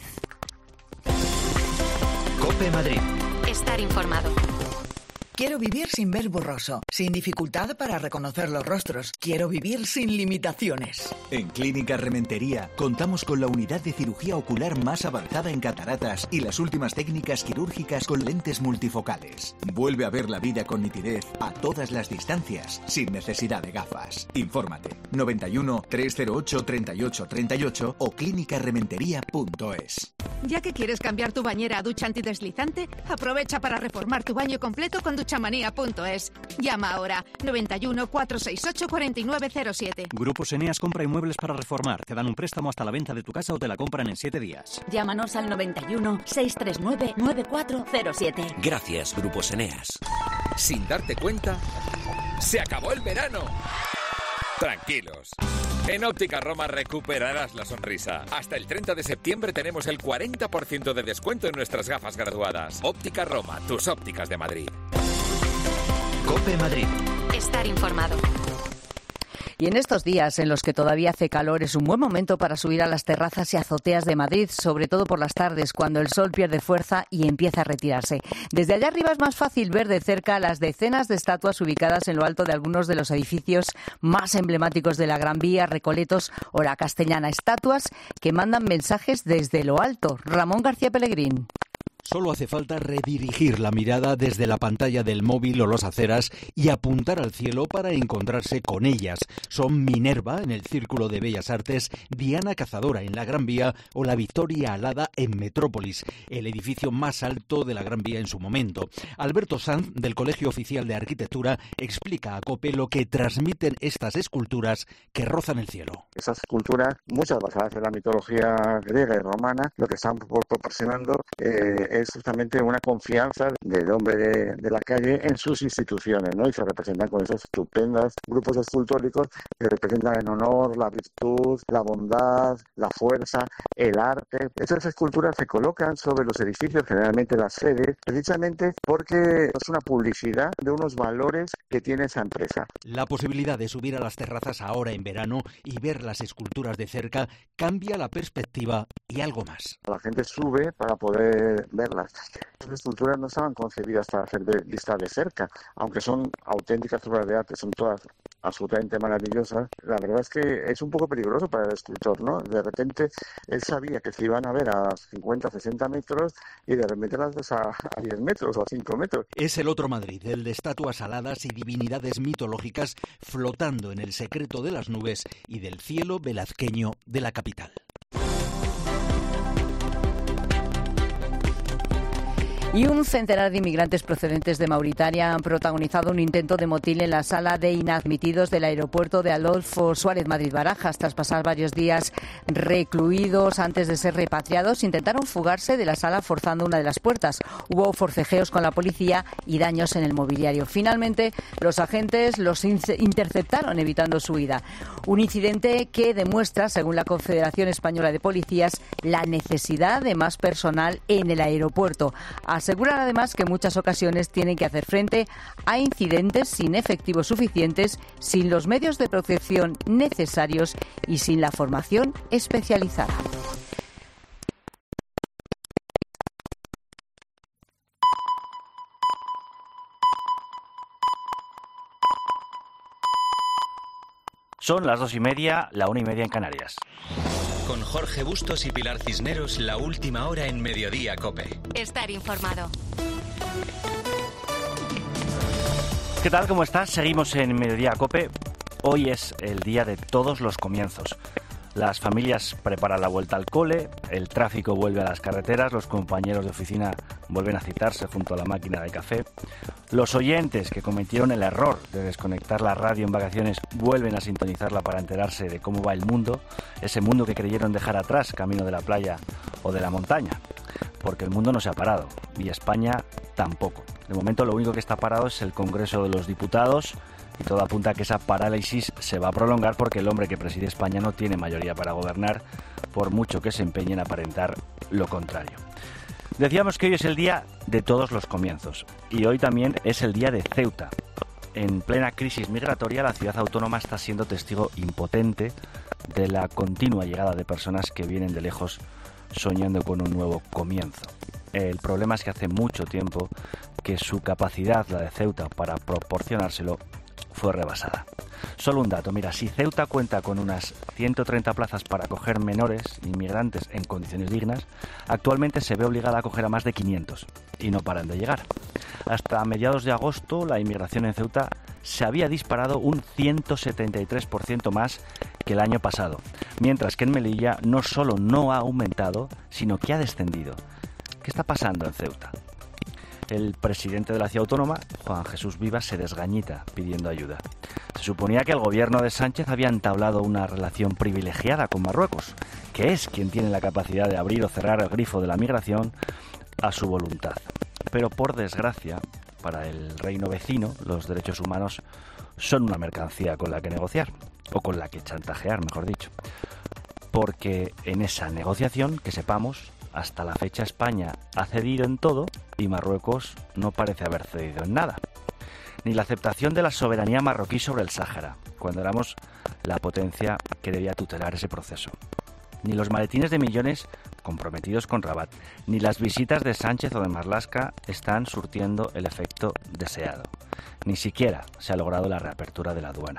COPE Madrid. Estar informado. Quiero vivir sin ver borroso, sin dificultad para reconocer los rostros. Quiero vivir sin limitaciones. En Clínica Rementería contamos con la unidad de cirugía ocular más avanzada en cataratas y las últimas técnicas quirúrgicas con lentes multifocales. Vuelve a ver la vida con nitidez a todas las distancias, sin necesidad de gafas. Infórmate noventa y uno, trescientos ocho, treinta y ocho, treinta y ocho o clínica rementería punto es. Ya que quieres cambiar tu bañera a ducha antideslizante, aprovecha para reformar tu baño completo con duchamanía punto es. Llama ahora noventa y uno, cuatrocientos sesenta y ocho, cuarenta y nueve cero siete. Grupos Eneas compra inmuebles para reformar. Te dan un préstamo hasta la venta de tu casa o te la compran en siete días. Llámanos al noventa y uno, seiscientos treinta y nueve, noventa y cuatro cero siete. Gracias, Grupos Eneas. Sin darte cuenta, se acabó el verano. Tranquilos. En Óptica Roma recuperarás la sonrisa. Hasta el treinta de septiembre tenemos el cuarenta por ciento de descuento en nuestras gafas graduadas. Óptica Roma, tus ópticas de Madrid. COPE Madrid. Estar informado. Y en estos días en los que todavía hace calor es un buen momento para subir a las terrazas y azoteas de Madrid, sobre todo por las tardes, cuando el sol pierde fuerza y empieza a retirarse. Desde allá arriba es más fácil ver de cerca las decenas de estatuas ubicadas en lo alto de algunos de los edificios más emblemáticos de la Gran Vía, Recoletos o la Castellana. Estatuas que mandan mensajes desde lo alto. Ramón García Pellegrín. Solo hace falta redirigir la mirada desde la pantalla del móvil o las aceras y apuntar al cielo para encontrarse con ellas. Son Minerva en el Círculo de Bellas Artes, Diana Cazadora en la Gran Vía o la Victoria Alada en Metrópolis, el edificio más alto de la Gran Vía en su momento. Alberto Sanz, del Colegio Oficial de Arquitectura, explica a COPE lo que transmiten estas esculturas que rozan el cielo. Esas esculturas, muchas basadas en la mitología griega y romana, lo que están proporcionando eh, es justamente una confianza del hombre de, de la calle en sus instituciones, ¿no? Y se representan con esos estupendos grupos escultóricos que representan en honor la virtud, la bondad, la fuerza, el arte. Esas esculturas se colocan sobre los edificios, generalmente las sedes, precisamente porque es una publicidad de unos valores que tiene esa empresa. La posibilidad de subir a las terrazas ahora en verano y ver las esculturas de cerca cambia la perspectiva y algo más. La gente sube para poder verlas. Las esculturas no estaban concebidas para ser vistas de cerca, aunque son auténticas obras de arte, son todas absolutamente maravillosas. La verdad es que es un poco peligroso para el escultor, ¿no? De repente él sabía que se iban a ver a cincuenta, sesenta metros y de repente las ves a, a diez metros o a cinco metros. Es el otro Madrid, el de estatuas aladas y divinidades mitológicas flotando en el secreto de las nubes y del cielo velazqueño de la capital. Y un centenar de inmigrantes procedentes de Mauritania han protagonizado un intento de motín en la sala de inadmitidos del aeropuerto de Adolfo Suárez Madrid-Barajas. Tras pasar varios días recluidos antes de ser repatriados, intentaron fugarse de la sala forzando una de las puertas. Hubo forcejeos con la policía y daños en el mobiliario. Finalmente, los agentes los interceptaron evitando su huida. Un incidente que demuestra, según la Confederación Española de Policías, la necesidad de más personal en el aeropuerto. Aseguran además que en muchas ocasiones tienen que hacer frente a incidentes sin efectivos suficientes, sin los medios de protección necesarios y sin la formación especializada. Son las dos y media, la una y media en Canarias. Con Jorge Bustos y Pilar Cisneros, la última hora en Mediodía COPE. Estar informado. ¿Qué tal? ¿Cómo estás? Seguimos en Mediodía COPE. Hoy es el día de todos los comienzos. Las familias preparan la vuelta al cole, el tráfico vuelve a las carreteras, los compañeros de oficina vuelven a citarse junto a la máquina de café. Los oyentes que cometieron el error de desconectar la radio en vacaciones vuelven a sintonizarla para enterarse de cómo va el mundo, ese mundo que creyeron dejar atrás camino de la playa o de la montaña. Porque el mundo no se ha parado y España tampoco. De momento lo único que está parado es el Congreso de los Diputados y todo apunta a que esa parálisis se va a prolongar porque el hombre que preside España no tiene mayoría para gobernar, por mucho que se empeñe en aparentar lo contrario. Decíamos que hoy es el día de todos los comienzos y hoy también es el día de Ceuta. En plena crisis migratoria, la ciudad autónoma está siendo testigo impotente de la continua llegada de personas que vienen de lejos soñando con un nuevo comienzo. El problema es que hace mucho tiempo que su capacidad, la de Ceuta, para proporcionárselo fue rebasada. Solo un dato, mira, si Ceuta cuenta con unas ciento treinta plazas para acoger menores inmigrantes en condiciones dignas, actualmente se ve obligada a acoger a más de quinientos y no paran de llegar. Hasta mediados de agosto, la inmigración en Ceuta se había disparado un ciento setenta y tres por ciento más que el año pasado, mientras que en Melilla no solo no ha aumentado, sino que ha descendido. ¿Qué está pasando en Ceuta? El presidente de la ciudad autónoma, Juan Jesús Vivas, se desgañita pidiendo ayuda. Se suponía que el gobierno de Sánchez había entablado una relación privilegiada con Marruecos, que es quien tiene la capacidad de abrir o cerrar el grifo de la migración a su voluntad. Pero por desgracia, para el reino vecino, los derechos humanos son una mercancía con la que negociar, o con la que chantajear, mejor dicho. Porque en esa negociación, que sepamos, hasta la fecha España ha cedido en todo y Marruecos no parece haber cedido en nada. Ni la aceptación de la soberanía marroquí sobre el Sáhara, cuando éramos la potencia que debía tutelar ese proceso. Ni los maletines de millones comprometidos con Rabat, ni las visitas de Sánchez o de Marlaska están surtiendo el efecto deseado. Ni siquiera se ha logrado la reapertura de la aduana.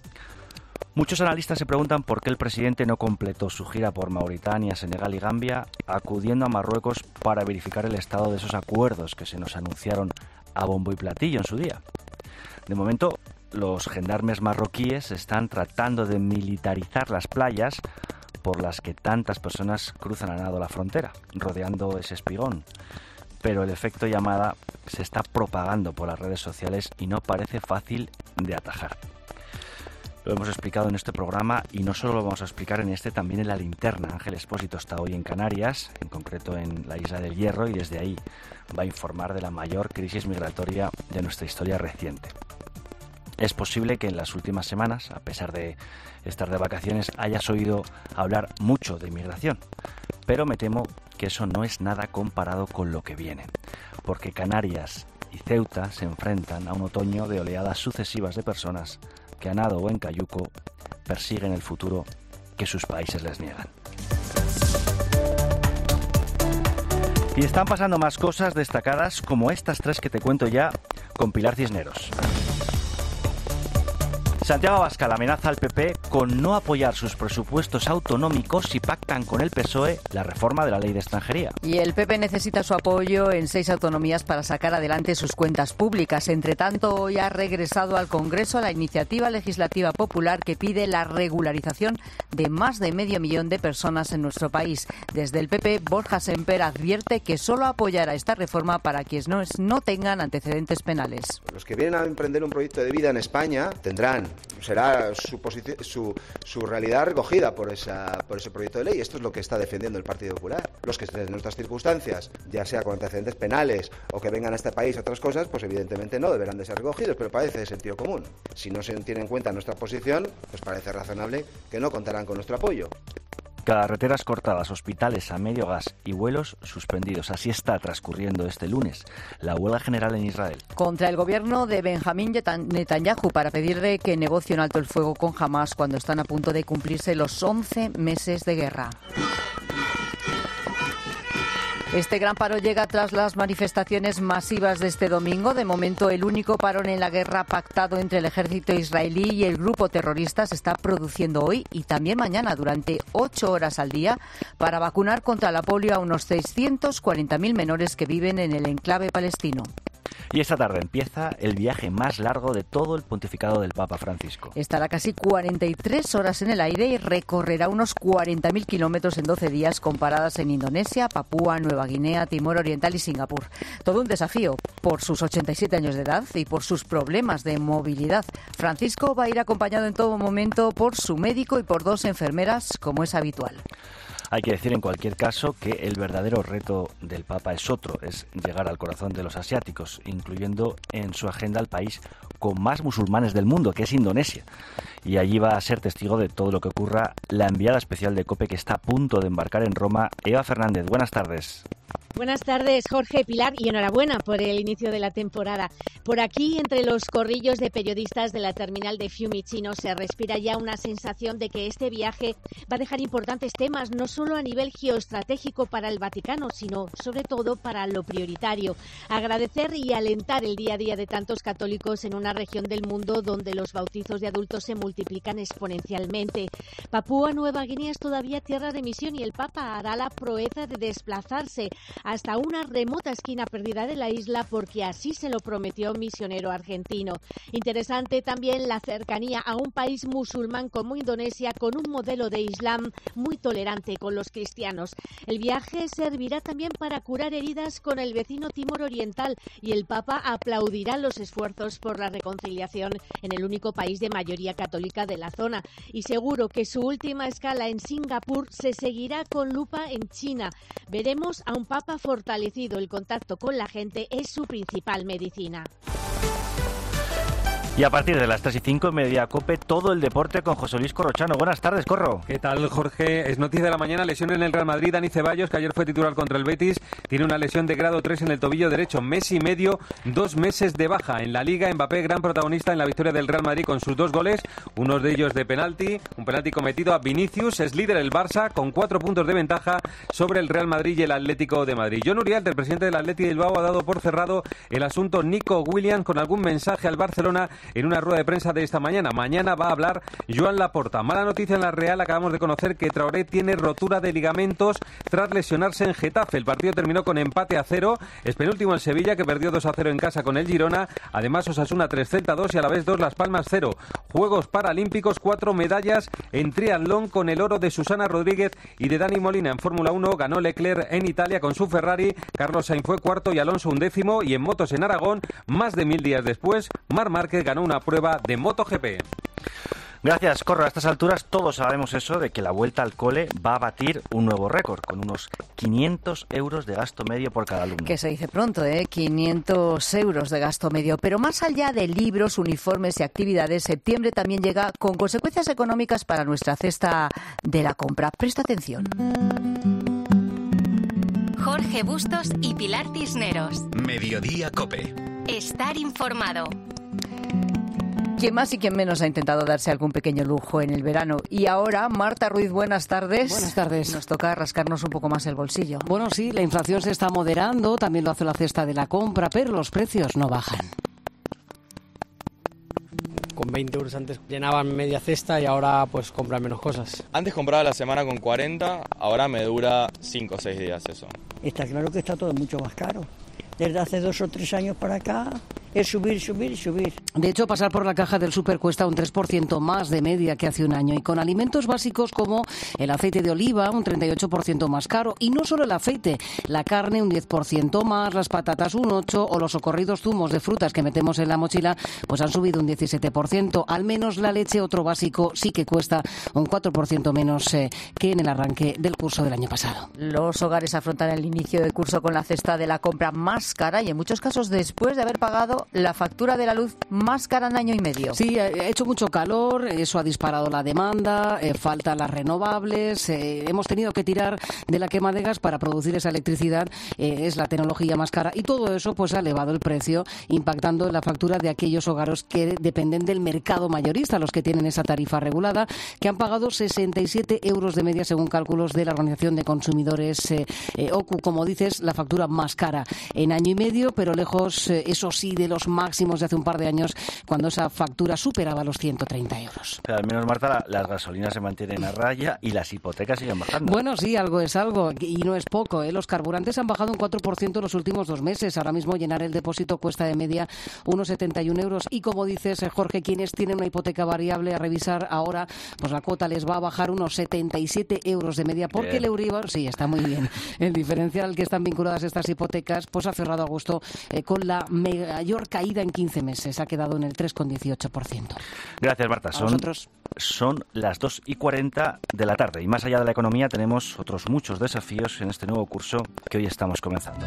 Muchos analistas se preguntan por qué el presidente no completó su gira por Mauritania, Senegal y Gambia, acudiendo a Marruecos para verificar el estado de esos acuerdos que se nos anunciaron a bombo y platillo en su día. De momento, los gendarmes marroquíes están tratando de militarizar las playas por las que tantas personas cruzan a nado la frontera, rodeando ese espigón. Pero el efecto llamada se está propagando por las redes sociales y no parece fácil de atajar. Lo hemos explicado en este programa y no solo lo vamos a explicar en este, también en La Linterna. Ángel Expósito está hoy en Canarias, en concreto en la Isla del Hierro, y desde ahí va a informar de la mayor crisis migratoria de nuestra historia reciente. Es posible que en las últimas semanas, a pesar de estar de vacaciones, hayas oído hablar mucho de inmigración, pero me temo que eso no es nada comparado con lo que viene, porque Canarias y Ceuta se enfrentan a un otoño de oleadas sucesivas de personas que a nado o en cayuco persiguen el futuro que sus países les niegan. Y están pasando más cosas destacadas como estas tres que te cuento ya con Pilar Cisneros. Santiago Abascal amenaza al P P con no apoyar sus presupuestos autonómicos si pactan con el P S O E la reforma de la ley de extranjería. Y el P P necesita su apoyo en seis autonomías para sacar adelante sus cuentas públicas. Entre tanto, hoy ha regresado al Congreso la iniciativa legislativa popular que pide la regularización de más de medio millón de personas en nuestro país. Desde el P P, Borja Semper advierte que solo apoyará esta reforma para quienes no, no tengan antecedentes penales. Los que vienen a emprender un proyecto de vida en España tendrán, será su, su, su realidad recogida por, esa, por ese proyecto de ley. Esto es lo que está defendiendo el Partido Popular. Los que estén en nuestras circunstancias, ya sea con antecedentes penales o que vengan a este país a otras cosas, pues evidentemente no deberán de ser recogidos, pero parece de sentido común. Si no se tiene en cuenta nuestra posición, pues parece razonable que no contarán con nuestro apoyo. Carreteras cortadas, hospitales a medio gas y vuelos suspendidos. Así está transcurriendo este lunes la huelga general en Israel. Contra el gobierno de Benjamín Netanyahu para pedirle que negocie un alto el fuego con Hamas cuando están a punto de cumplirse los once meses de guerra. Este gran paro llega tras las manifestaciones masivas de este domingo. De momento, el único parón en la guerra pactado entre el ejército israelí y el grupo terrorista se está produciendo hoy y también mañana durante ocho horas al día para vacunar contra la polio a unos seiscientos cuarenta mil menores que viven en el enclave palestino. Y esta tarde empieza el viaje más largo de todo el pontificado del Papa Francisco. Estará casi cuarenta y tres horas en el aire y recorrerá unos cuarenta mil kilómetros en doce días con paradas en Indonesia, Papúa Nueva Guinea, Timor Oriental y Singapur. Todo un desafío por sus ochenta y siete años de edad y por sus problemas de movilidad. Francisco va a ir acompañado en todo momento por su médico y por dos enfermeras, como es habitual. Hay que decir en cualquier caso que el verdadero reto del Papa es otro, es llegar al corazón de los asiáticos, incluyendo en su agenda el país con más musulmanes del mundo, que es Indonesia. Y allí va a ser testigo de todo lo que ocurra la enviada especial de COPE que está a punto de embarcar en Roma, Eva Fernández. Buenas tardes. Buenas tardes, Jorge, Pilar, y enhorabuena por el inicio de la temporada. Por aquí, entre los corrillos de periodistas de la terminal de Fiumicino, se respira ya una sensación de que este viaje va a dejar importantes temas, no solo a nivel geoestratégico para el Vaticano, sino sobre todo para lo prioritario. Agradecer y alentar el día a día de tantos católicos en una región del mundo donde los bautizos de adultos se multiplican exponencialmente. Papúa Nueva Guinea es todavía tierra de misión y el Papa hará la proeza de desplazarse hasta una remota esquina perdida de la isla porque así se lo prometió un misionero argentino. Interesante también la cercanía a un país musulmán como Indonesia con un modelo de Islam muy tolerante con los cristianos. El viaje servirá también para curar heridas con el vecino Timor Oriental y el Papa aplaudirá los esfuerzos por la reconciliación en el único país de mayoría católica de la zona. Y seguro que su última escala en Singapur se seguirá con lupa en China. Veremos a un Papa fortalecido. El contacto con la gente es su principal medicina. Y a partir de las tres y cinco en Mediodía COPE, todo el deporte con José Luis Corrochano. Buenas tardes, Corro. ¿Qué tal, Jorge? Es noticia de la mañana, lesión en el Real Madrid. Dani Ceballos, que ayer fue titular contra el Betis, tiene una lesión de grado tres en el tobillo derecho. Mes y medio, dos meses de baja. En la Liga, Mbappé, gran protagonista en la victoria del Real Madrid con sus dos goles, uno de ellos de penalti, un penalti cometido a Vinicius. Es líder el Barça con cuatro puntos de ventaja sobre el Real Madrid y el Atlético de Madrid. John Uriarte, el presidente del Athletic de Bilbao, ha dado por cerrado el asunto Nico Williams con algún mensaje al Barcelona en una rueda de prensa de esta mañana. Mañana va a hablar Joan Laporta. Mala noticia en la Real, acabamos de conocer que Traoré tiene rotura de ligamentos tras lesionarse en Getafe. El partido terminó con empate a cero. Es penúltimo el Sevilla, que perdió dos a cero en casa con el Girona. Además, Osasuna tres, Celta dos y a la vez dos Las Palmas cero. Juegos Paralímpicos, cuatro medallas en triatlón con el oro de Susana Rodríguez y de Dani Molina. En Fórmula uno ganó Leclerc en Italia con su Ferrari. Carlos Sainz fue cuarto y Alonso undécimo. Y en motos en Aragón, más de mil días después, Marc Márquez ganó una prueba de MotoGP. Gracias, Corro. A estas alturas todos sabemos eso de que la vuelta al cole va a batir un nuevo récord, con unos quinientos euros de gasto medio por cada alumno. Que se dice pronto, ¿eh? quinientos euros de gasto medio. Pero más allá de libros, uniformes y actividades, septiembre también llega con consecuencias económicas para nuestra cesta de la compra. Presta atención. Jorge Bustos y Pilar Cisneros. Mediodía COPE. Estar informado. Quien más y quien menos ha intentado darse algún pequeño lujo en el verano. Y ahora, Marta Ruiz, buenas tardes. Buenas tardes. Nos toca rascarnos un poco más el bolsillo. Bueno, sí, la inflación se está moderando, también lo hace la cesta de la compra, pero los precios no bajan. con veinte euros antes llenaban media cesta y ahora pues compran menos cosas. Antes compraba la semana con cuarenta, ahora me dura cinco o seis días eso. Está claro que está todo mucho más caro. Desde hace dos o tres años para acá es subir, subir y subir. De hecho, pasar por la caja del súper cuesta un tres por ciento más de media que hace un año, y con alimentos básicos como el aceite de oliva un treinta y ocho por ciento más caro, y no solo el aceite, la carne un diez por ciento más, las patatas un ocho por ciento o los socorridos zumos de frutas que metemos en la mochila pues han subido un diecisiete por ciento. Al menos la leche, otro básico, sí que cuesta un cuatro por ciento menos eh, que en el arranque del curso del año pasado. Los hogares afrontan el inicio del curso con la cesta de la compra más cara y en muchos casos después de haber pagado la factura de la luz más cara en año y medio. Sí, ha hecho mucho calor, eso ha disparado la demanda, eh, faltan las renovables, eh, hemos tenido que tirar de la quema de gas para producir esa electricidad, eh, es la tecnología más cara, y todo eso pues ha elevado el precio, impactando en la factura de aquellos hogares que dependen del mercado mayorista, los que tienen esa tarifa regulada, que han pagado sesenta y siete euros de media según cálculos de la Organización de Consumidores eh, eh, O C U, como dices, la factura más cara en año y medio, pero lejos, eh, eso sí, de los máximos de hace un par de años, cuando esa factura superaba los ciento treinta euros. Pero al menos, Marta, la, las gasolinas se mantienen a raya y las hipotecas siguen bajando. Bueno, sí, algo es algo, y no es poco, ¿eh? Los carburantes han bajado un cuatro por ciento en los últimos dos meses. Ahora mismo llenar el depósito cuesta de media unos setenta y un euros. Y como dices, Jorge, quienes tienen una hipoteca variable a revisar ahora, pues la cuota les va a bajar unos setenta y siete euros de media, porque bien. El Euribor, sí, está muy bien. El diferencial al que están vinculadas estas hipotecas, pues ha cerrado agosto eh, con la mayor caída en quince meses. Ha quedado en el tres coma dieciocho por ciento. Gracias, Marta. Son, son las dos y cuarenta de la tarde. Y más allá de la economía tenemos otros muchos desafíos en este nuevo curso que hoy estamos comenzando.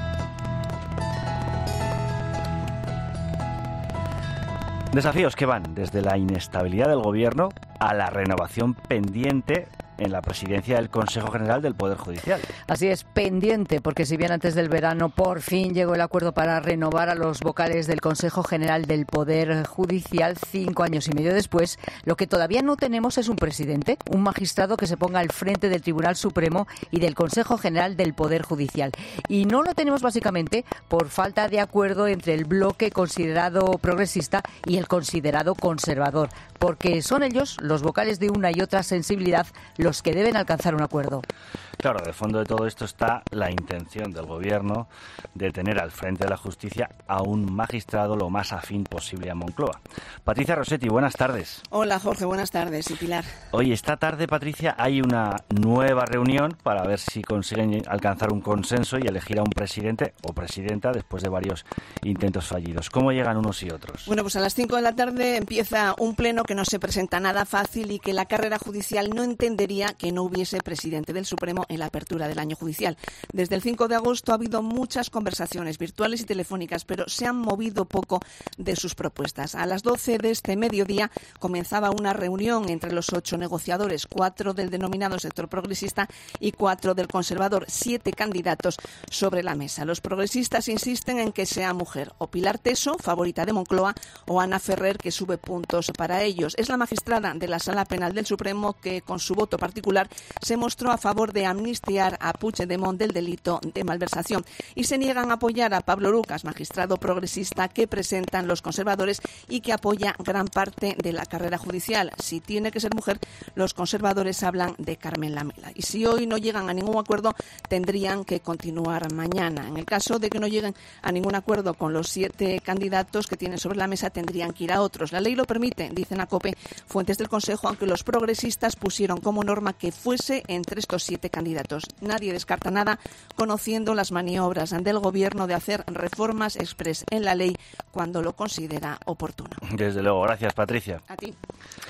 Desafíos que van desde la inestabilidad del gobierno a la renovación pendiente en la presidencia del Consejo General del Poder Judicial. Así es, pendiente, porque si bien antes del verano por fin llegó el acuerdo para renovar a los vocales del Consejo General del Poder Judicial, cinco años y medio después, lo que todavía no tenemos es un presidente, un magistrado que se ponga al frente del Tribunal Supremo y del Consejo General del Poder Judicial. Y no lo tenemos básicamente por falta de acuerdo entre el bloque considerado progresista y el considerado conservador, porque son ellos, los vocales de una y otra sensibilidad, los que deben alcanzar un acuerdo. Claro, de fondo de todo esto está la intención del Gobierno de tener al frente de la justicia a un magistrado lo más afín posible a Moncloa. Patricia Rossetti, buenas tardes. Hola, Jorge, buenas tardes. Y Pilar. Hoy, esta tarde, Patricia, hay una nueva reunión para ver si consiguen alcanzar un consenso y elegir a un presidente o presidenta después de varios intentos fallidos. ¿Cómo llegan unos y otros? Bueno, pues a las cinco de la tarde empieza un pleno que no se presenta nada fácil y que la carrera judicial no entendería que no hubiese presidente del Supremo en la apertura del año judicial. Desde el cinco de agosto ha habido muchas conversaciones virtuales y telefónicas, pero se han movido poco de sus propuestas. A las doce de este mediodía comenzaba una reunión entre los ocho negociadores, cuatro del denominado sector progresista y cuatro del conservador, siete candidatos sobre la mesa. Los progresistas insisten en que sea mujer, o Pilar Teso, favorita de Moncloa, o Ana Ferrer, que sube puntos para ellos. Es la magistrada de la Sala Penal del Supremo que, con su voto particular, se mostró a favor de amnistiar a Puigdemont del delito de malversación, y se niegan a apoyar a Pablo Lucas, magistrado progresista que presentan los conservadores y que apoya gran parte de la carrera judicial. Si tiene que ser mujer, los conservadores hablan de Carmen Lamela. Y si hoy no llegan a ningún acuerdo, tendrían que continuar mañana. En el caso de que no lleguen a ningún acuerdo con los siete candidatos que tienen sobre la mesa, tendrían que ir a otros. La ley lo permite, dicen a COPE fuentes del Consejo, aunque los progresistas pusieron como norma que fuese entre estos siete candidatos. Nadie descarta nada, conociendo las maniobras del Gobierno de hacer reformas express en la ley cuando lo considera oportuno. Desde luego, gracias, Patricia. A ti.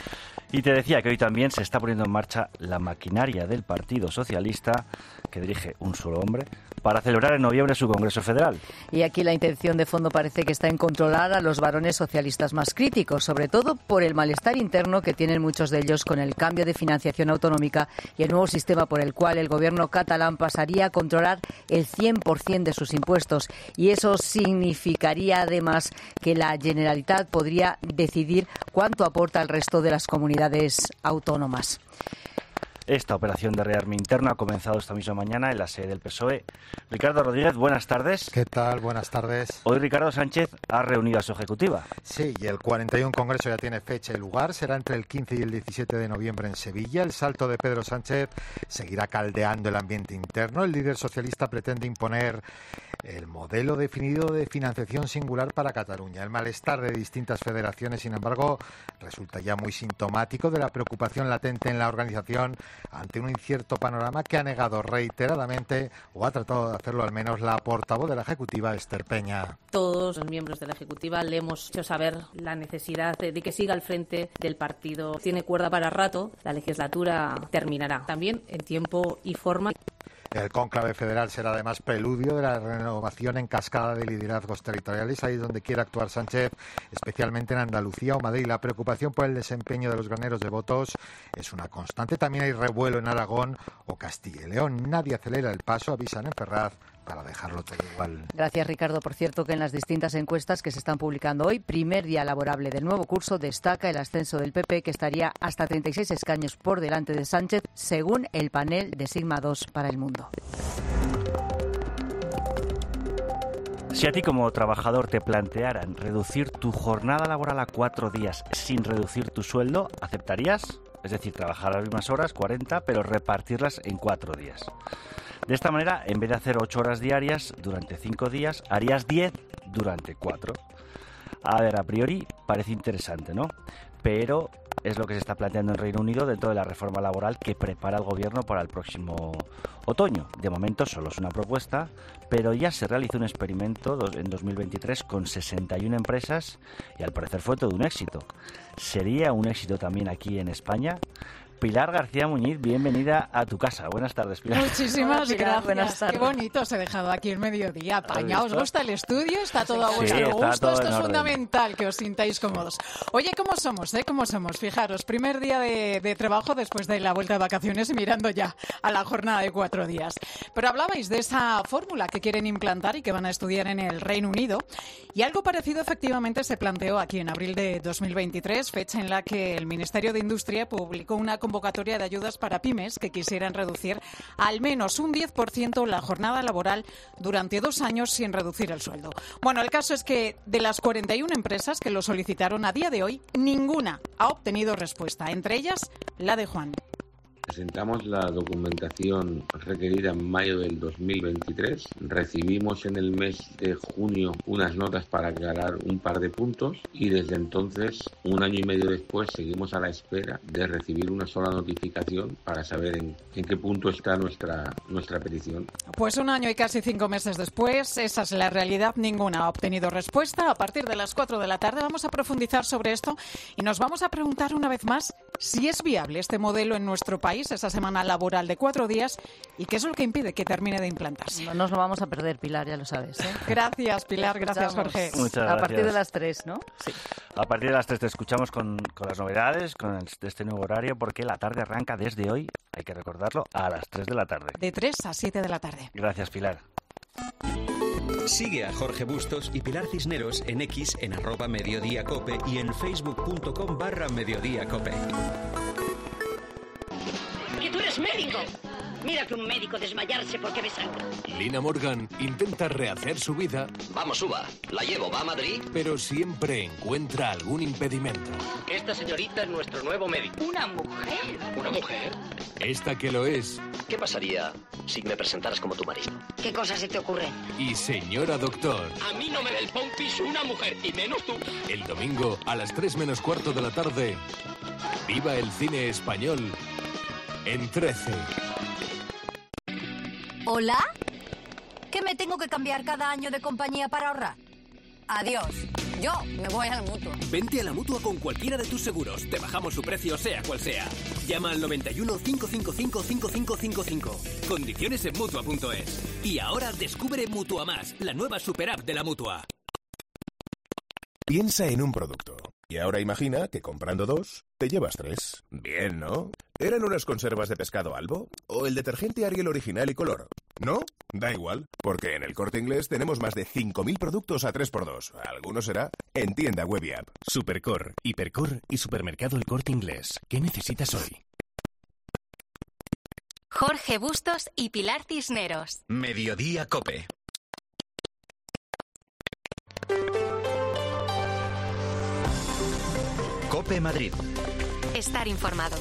Y te decía que hoy también se está poniendo en marcha la maquinaria del Partido Socialista, que dirige un solo hombre, para celebrar en noviembre su Congreso Federal. Y aquí la intención de fondo parece que está en controlar a los varones socialistas más críticos, sobre todo por el malestar interno que tienen muchos de ellos con el cambio de financiación autonómica y el nuevo sistema por el cual el gobierno catalán pasaría a controlar el cien por ciento de sus impuestos. Y eso significaría además que la Generalitat podría decidir cuánto aporta el resto de las comunidades autónomas. Esta operación de rearme interno ha comenzado esta misma mañana en la sede del P S O E. Ricardo Rodríguez, buenas tardes. ¿Qué tal? Buenas tardes. Hoy Ricardo Sánchez ha reunido a su ejecutiva. Sí, y el cuarenta y uno Congreso ya tiene fecha y lugar. Será entre el quince y el diecisiete de noviembre en Sevilla. El salto de Pedro Sánchez seguirá caldeando el ambiente interno. El líder socialista pretende imponer el modelo definido de financiación singular para Cataluña. El malestar de distintas federaciones, sin embargo, resulta ya muy sintomático de la preocupación latente en la organización ante un incierto panorama que ha negado reiteradamente o ha tratado de hacerlo al menos la portavoz de la Ejecutiva, Esther Peña. Todos los miembros de la Ejecutiva le hemos hecho saber la necesidad de, de que siga al frente del partido. Tiene cuerda para rato, la legislatura terminará también en tiempo y forma. El cónclave federal será además preludio de la renovación en cascada de liderazgos territoriales, ahí es donde quiere actuar Sánchez, especialmente en Andalucía o Madrid. La preocupación por el desempeño de los graneros de votos es una constante. También hay revuelo en Aragón o Castilla y León. Nadie acelera el paso, avisan en Ferraz, para dejarlo todo igual. Gracias, Ricardo. Por cierto, que en las distintas encuestas que se están publicando hoy, primer día laborable del nuevo curso, destaca el ascenso del P P, que estaría hasta treinta y seis escaños por delante de Sánchez, según el panel de Sigma dos para El Mundo. Si a ti como trabajador te plantearan reducir tu jornada laboral a cuatro días sin reducir tu sueldo, ¿aceptarías? Es decir, trabajar las mismas horas, cuarenta, pero repartirlas en cuatro días. De esta manera, en vez de hacer ocho horas diarias durante cinco días, harías diez durante cuatro. A ver, a priori parece interesante, ¿no? Pero es lo que se está planteando en Reino Unido dentro de la reforma laboral que prepara el gobierno para el próximo otoño. De momento solo es una propuesta, pero ya se realizó un experimento en dos mil veintitrés con sesenta y una empresas y al parecer fue todo un éxito. ¿Sería un éxito también aquí en España? Pilar García Muñiz, bienvenida a tu casa. Buenas tardes, Pilar. Muchísimas Hola, Pilar, gracias. buenas tardes. Qué bonito os he dejado aquí el mediodía. Apaña, ¿os gusta el estudio? Está todo a vuestro Sí, está gusto. todo Esto en es orden. fundamental, que os sintáis cómodos. Oye, ¿cómo somos? Eh? ¿Cómo somos? Fijaros, primer día de, de trabajo después de la vuelta de vacaciones y mirando ya a la jornada de cuatro días. Pero hablabais de esa fórmula que quieren implantar y que van a estudiar en el Reino Unido. Y algo parecido efectivamente se planteó aquí en abril de dos mil veintitrés, fecha en la que el Ministerio de Industria publicó una convocatoria de ayudas para pymes que quisieran reducir al menos un diez por ciento la jornada laboral durante dos años sin reducir el sueldo. Bueno, el caso es que de las cuarenta y una empresas que lo solicitaron a día de hoy, ninguna ha obtenido respuesta, entre ellas la de Juan. Presentamos la documentación requerida en mayo del dos mil veintitrés. Recibimos en el mes de junio unas notas para aclarar un par de puntos y desde entonces, un año y medio después, seguimos a la espera de recibir una sola notificación para saber en, en qué punto está nuestra, nuestra petición. Pues un año y casi cinco meses después, esa es la realidad, ninguna ha obtenido respuesta. A partir de las cuatro de la tarde vamos a profundizar sobre esto y nos vamos a preguntar una vez más si es viable este modelo en nuestro país, esa semana laboral de cuatro días, y qué es lo que impide que termine de implantarse. No nos lo vamos a perder, Pilar, ya lo sabes, ¿eh? Gracias, Pilar, gracias, Jorge. Muchas A gracias. partir de las tres, ¿no? Sí. A partir de las tres te escuchamos con, con las novedades, con el- de este nuevo horario, porque la tarde arranca desde hoy, hay que recordarlo, a las tres de la tarde. De tres a siete de la tarde. Gracias, Pilar. Sigue a Jorge Bustos y Pilar Cisneros en X en arroba Mediodía Cope y en facebook.com barra Mediodía Cope. ¡Que tú eres médico! Mira que un médico desmayarse porque me sangra. Lina Morgan intenta rehacer su vida. Vamos, suba. La llevo, va a Madrid. Pero siempre encuentra algún impedimento. Esta señorita es nuestro nuevo médico. ¿Una mujer? ¿Una mujer? Esta que lo es. ¿Qué pasaría si me presentaras como tu marido? ¿Qué cosa se te ocurre? Y señora doctor. A mí no me del pompis una mujer, y menos tú. El domingo a las tres menos cuarto de la tarde. Viva el cine español en trece. ¿Hola? ¿Que me tengo que cambiar cada año de compañía para ahorrar? Adiós. Yo me voy al Mutua. Vente a la Mutua con cualquiera de tus seguros. Te bajamos su precio, sea cual sea. Llama al noventa y uno, cinco cinco cinco, cinco cinco cinco cinco. Condiciones en Mutua punto es. Y ahora descubre Mutua Más, la nueva super app de la Mutua. Piensa en un producto. Y ahora imagina que comprando dos, te llevas tres. Bien, ¿no? ¿Eran unas conservas de pescado Albo? ¿O el detergente Ariel original y color? ¿No? Da igual, porque en el Corte Inglés tenemos más de cinco mil productos a tres por dos. Alguno será en tienda web y app. Supercor, Hipercor y Supermercado El Corte Inglés. ¿Qué necesitas hoy? Jorge Bustos y Pilar Cisneros. Mediodía Cope. Cope Madrid. Estar informado.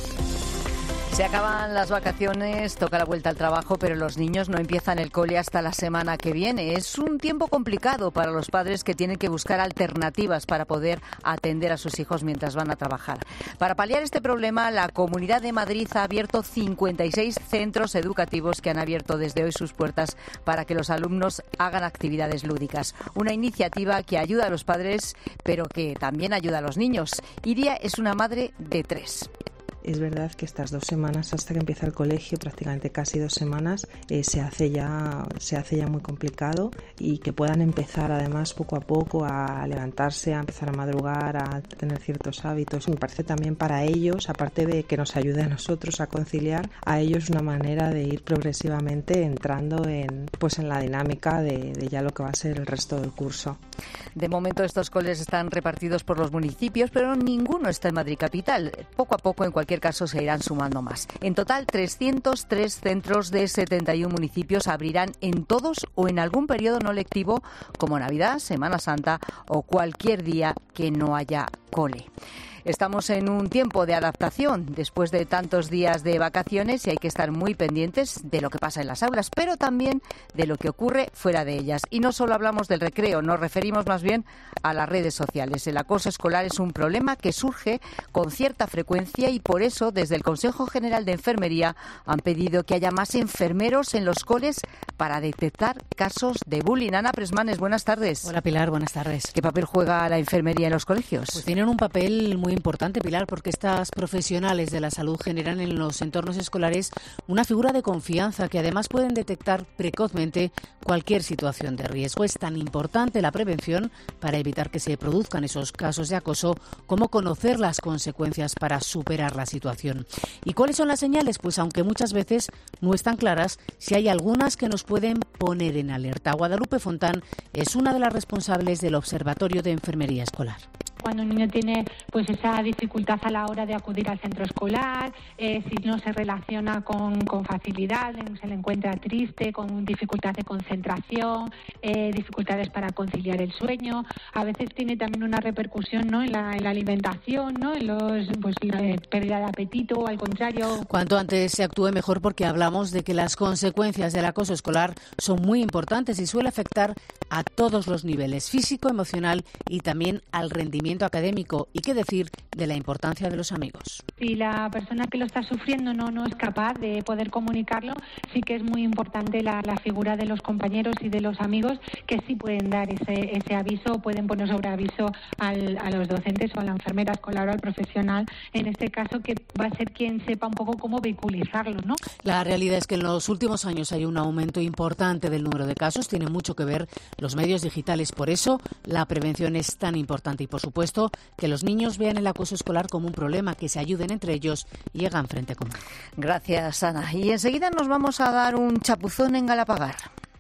Se acaban las vacaciones, toca la vuelta al trabajo, pero los niños no empiezan el cole hasta la semana que viene. Es un tiempo complicado para los padres que tienen que buscar alternativas para poder atender a sus hijos mientras van a trabajar. Para paliar este problema, la Comunidad de Madrid ha abierto cincuenta y seis centros educativos que han abierto desde hoy sus puertas para que los alumnos hagan actividades lúdicas. Una iniciativa que ayuda a los padres, pero que también ayuda a los niños. Iria es una madre de tres. Es verdad que estas dos semanas hasta que empieza el colegio, prácticamente casi dos semanas, eh, se hace ya se hace ya muy complicado, y que puedan empezar además poco a poco a levantarse, a empezar a madrugar, a tener ciertos hábitos. Me parece también para ellos, aparte de que nos ayude a nosotros a conciliar, a ellos una manera de ir progresivamente entrando en pues en la dinámica de, de ya lo que va a ser el resto del curso. De momento estos coles están repartidos por los municipios, pero ninguno está en Madrid capital. Poco a poco, en cualquier caso, se irán sumando más. En total, trescientos tres centros de setenta y uno municipios abrirán en todos o en algún periodo no lectivo, como Navidad, Semana Santa o cualquier día que no haya cole. Estamos en un tiempo de adaptación después de tantos días de vacaciones y hay que estar muy pendientes de lo que pasa en las aulas, pero también de lo que ocurre fuera de ellas. Y no solo hablamos del recreo, nos referimos más bien a las redes sociales. El acoso escolar es un problema que surge con cierta frecuencia y por eso desde el Consejo General de Enfermería han pedido que haya más enfermeros en los coles para detectar casos de bullying. Ana Presmanes, buenas tardes. Hola Pilar, buenas tardes. ¿Qué papel juega la enfermería en los colegios? Pues tienen un papel muy importante, Pilar, porque estas profesionales de la salud generan en los entornos escolares una figura de confianza que además pueden detectar precozmente cualquier situación de riesgo. Es tan importante la prevención para evitar que se produzcan esos casos de acoso como conocer las consecuencias para superar la situación. ¿Y cuáles son las señales? Pues aunque muchas veces no están claras, si hay algunas que nos pueden poner en alerta. Guadalupe Fontán es una de las responsables del Observatorio de Enfermería Escolar. Cuando un niño tiene pues esa dificultad a la hora de acudir al centro escolar, eh, si no se relaciona con, con facilidad, se le encuentra triste, con dificultad de concentración, eh, dificultades para conciliar el sueño, a veces tiene también una repercusión, ¿no?, en la, en la alimentación, ¿no?, en los pues la pérdida de apetito o al contrario. Cuanto antes se actúe mejor, porque hablamos de que las consecuencias del acoso escolar son muy importantes y suele afectar a todos los niveles, físico, emocional y también al rendimiento académico. ¿Y qué decir de la importancia de los amigos? Si la persona que lo está sufriendo no, no es capaz de poder comunicarlo, sí que es muy importante la, la figura de los compañeros y de los amigos, que sí pueden dar ese, ese aviso, pueden poner sobre aviso al, a los docentes o a la enfermera escolar o al profesional, en este caso, que va a ser quien sepa un poco cómo vehiculizarlo, ¿no? La realidad es que en los últimos años hay un aumento importante del número de casos, tiene mucho que ver los medios digitales, por eso la prevención es tan importante y, por supuesto, Puesto que los niños vean el acoso escolar como un problema, que se ayuden entre ellos y hagan frente común. Gracias, Ana. Y enseguida nos vamos a dar un chapuzón en Galapagar.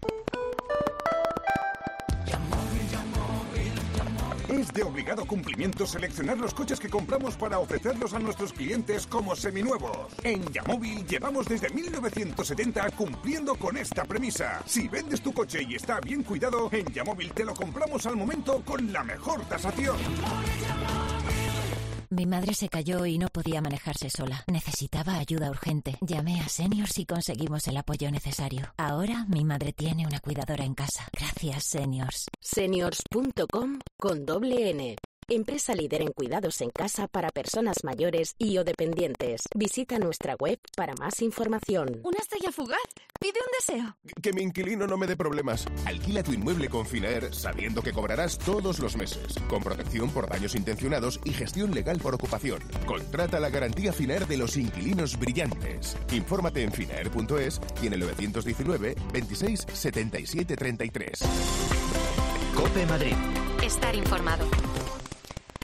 Es de obligado cumplimiento seleccionar los coches que compramos para ofrecerlos a nuestros clientes como seminuevos. En Yamóvil llevamos desde mil novecientos setenta cumpliendo con esta premisa. Si vendes tu coche y está bien cuidado, en Yamóvil te lo compramos al momento con la mejor tasación. Mi madre se cayó y no podía manejarse sola. Necesitaba ayuda urgente. Llamé a Seniors y conseguimos el apoyo necesario. Ahora mi madre tiene una cuidadora en casa. Gracias, Seniors. Seniors punto com con doble N. Empresa líder en cuidados en casa para personas mayores y o dependientes. Visita nuestra web para más información. Una estrella fugaz. Pide un deseo. Que mi inquilino no me dé problemas. Alquila tu inmueble con Finaer sabiendo que cobrarás todos los meses. Con protección por daños intencionados y gestión legal por ocupación. Contrata la garantía Finaer de los inquilinos brillantes. Infórmate en finaer punto es y en el nueve uno nueve, veintiséis, setenta y siete, treinta y tres. Cope Madrid. Estar informado.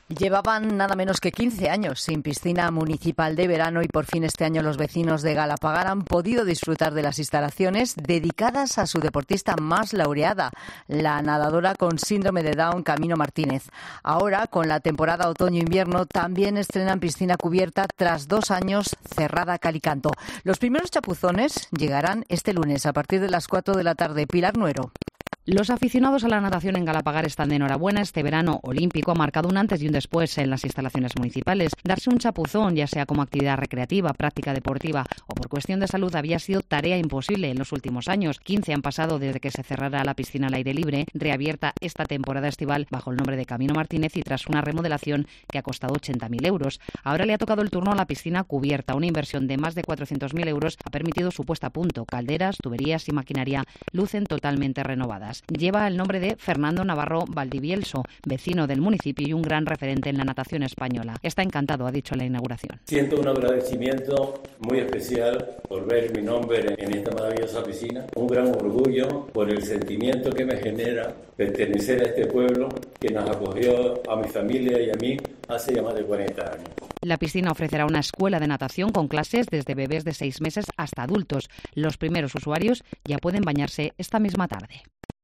Llevaban nada menos que quince años sin piscina municipal de verano y por fin este año los vecinos de Galapagar han podido disfrutar de las instalaciones dedicadas a su deportista más laureada, la nadadora con síndrome de Down Camino Martínez. Ahora, con la temporada otoño-invierno, también estrenan piscina cubierta tras dos años cerrada a cal y canto. Los primeros chapuzones llegarán este lunes a partir de las cuatro de la tarde. Pilar Nuero. Los aficionados a la natación en Galapagar están de enhorabuena. Este verano olímpico ha marcado un antes y un después en las instalaciones municipales. Darse un chapuzón, ya sea como actividad recreativa, práctica deportiva o por cuestión de salud, había sido tarea imposible en los últimos años. quince han pasado desde que se cerrara la piscina al aire libre, reabierta esta temporada estival bajo el nombre de Camino Martínez y tras una remodelación que ha costado ochenta mil euros. Ahora le ha tocado el turno a la piscina cubierta. Una inversión de más de cuatrocientos mil euros ha permitido su puesta a punto. Calderas, tuberías y maquinaria lucen totalmente renovadas. Lleva el nombre de Fernando Navarro Valdivielso, vecino del municipio y un gran referente en la natación española. Está encantado, ha dicho en la inauguración. Siento un agradecimiento muy especial por ver mi nombre en esta maravillosa piscina. Un gran orgullo por el sentimiento que me genera pertenecer a este pueblo que nos acogió a mi familia y a mí hace ya más de cuarenta años. La piscina ofrecerá una escuela de natación con clases desde bebés de seis meses hasta adultos. Los primeros usuarios ya pueden bañarse esta misma tarde.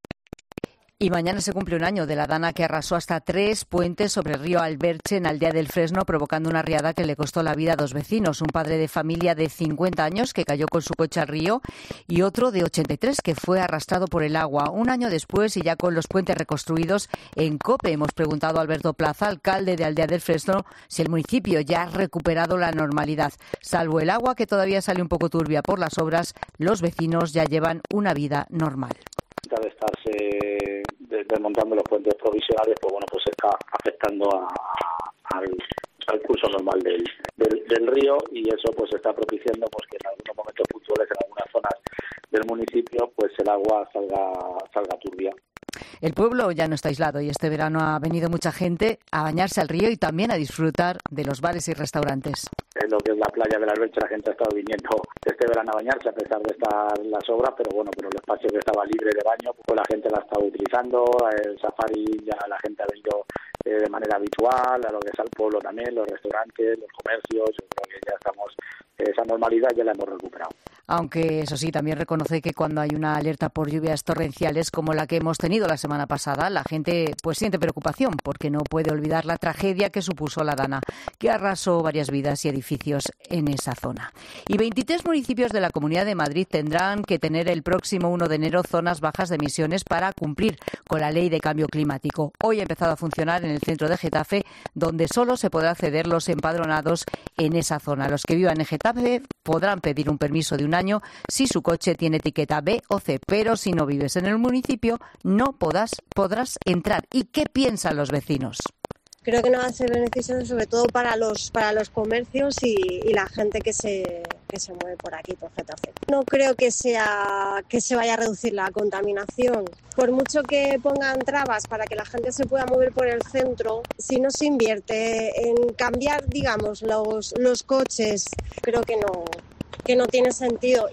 Y mañana se cumple un año de la dana que arrasó hasta tres puentes sobre el río Alberche en Aldea del Fresno, provocando una riada que le costó la vida a dos vecinos. Un padre de familia de cincuenta años que cayó con su coche al río y otro de ochenta y tres que fue arrastrado por el agua. Un año después y ya con los puentes reconstruidos, en COPE hemos preguntado a Alberto Plaza, alcalde de Aldea del Fresno, si el municipio ya ha recuperado la normalidad. Salvo el agua, que todavía sale un poco turbia por las obras, los vecinos ya llevan una vida normal. De estarse desmontando los puentes provisionales, pues bueno, pues está afectando a, a, al, al curso normal del, del, del río, y eso pues está propiciando pues que en algunos momentos puntuales en algunas zonas del municipio pues el agua salga salga turbia. El pueblo ya no está aislado y este verano ha venido mucha gente a bañarse al río y también a disfrutar de los bares y restaurantes. En lo que es la playa de la Alberche, la gente ha estado viniendo este verano a bañarse a pesar de estar las obras, pero bueno, pero el espacio que estaba libre de baño, pues la gente la ha estado utilizando. El safari ya la gente ha venido eh, de manera habitual, a lo que es al pueblo también, los restaurantes, los comercios. Yo creo que ya estamos, esa normalidad ya la hemos recuperado. Aunque eso sí, también reconoce que cuando hay una alerta por lluvias torrenciales como la que hemos tenido la semana pasada, la gente pues siente preocupación porque no puede olvidar la tragedia que supuso la dana, que arrasó varias vidas y edificios en esa zona. Y veintitrés municipios de la Comunidad de Madrid tendrán que tener el próximo uno de enero zonas bajas de emisiones para cumplir con la ley de cambio climático. Hoy ha empezado a funcionar en el centro de Getafe, donde solo se podrá acceder los empadronados en esa zona. Los que vivan en Getafe podrán pedir un permiso de un año si su coche tiene etiqueta B o C, pero si no vives en el municipio no podrás, podrás entrar. ¿Y qué piensan los vecinos? Creo que no va a ser beneficioso sobre todo para los para los comercios y, y la gente que se que se mueve por aquí, por Getafe. No creo que sea que se vaya a reducir la contaminación. Por mucho que pongan trabas para que la gente se pueda mover por el centro, si no se invierte en cambiar, digamos, los los coches, creo que no que no tiene sentido.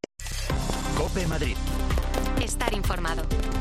COPE Madrid. Estar informado.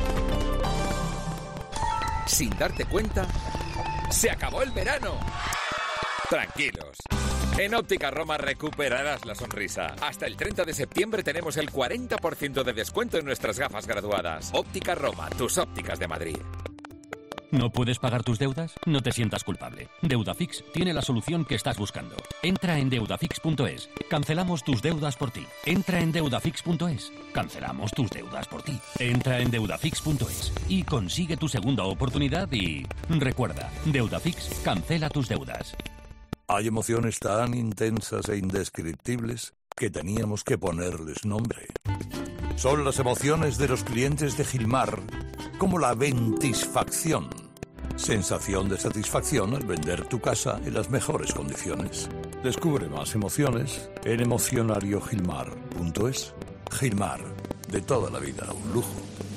Sin darte cuenta, ¡se acabó el verano! Tranquilos. En Óptica Roma recuperarás la sonrisa. Hasta el treinta de septiembre tenemos el cuarenta por ciento de descuento en nuestras gafas graduadas. Óptica Roma, tus ópticas de Madrid. ¿No puedes pagar tus deudas? No te sientas culpable. Deudafix tiene la solución que estás buscando. Entra en deudafix punto es. Cancelamos tus deudas por ti. Entra en deudafix punto es. Cancelamos tus deudas por ti. Entra en deudafix punto es y consigue tu segunda oportunidad y... recuerda, Deudafix cancela tus deudas. Hay emociones tan intensas e indescriptibles que teníamos que ponerles nombre. Son las emociones de los clientes de Gilmar, como la ventisfacción. Sensación de satisfacción al vender tu casa en las mejores condiciones. Descubre más emociones en emocionario gilmar punto es. Gilmar, de toda la vida, un lujo.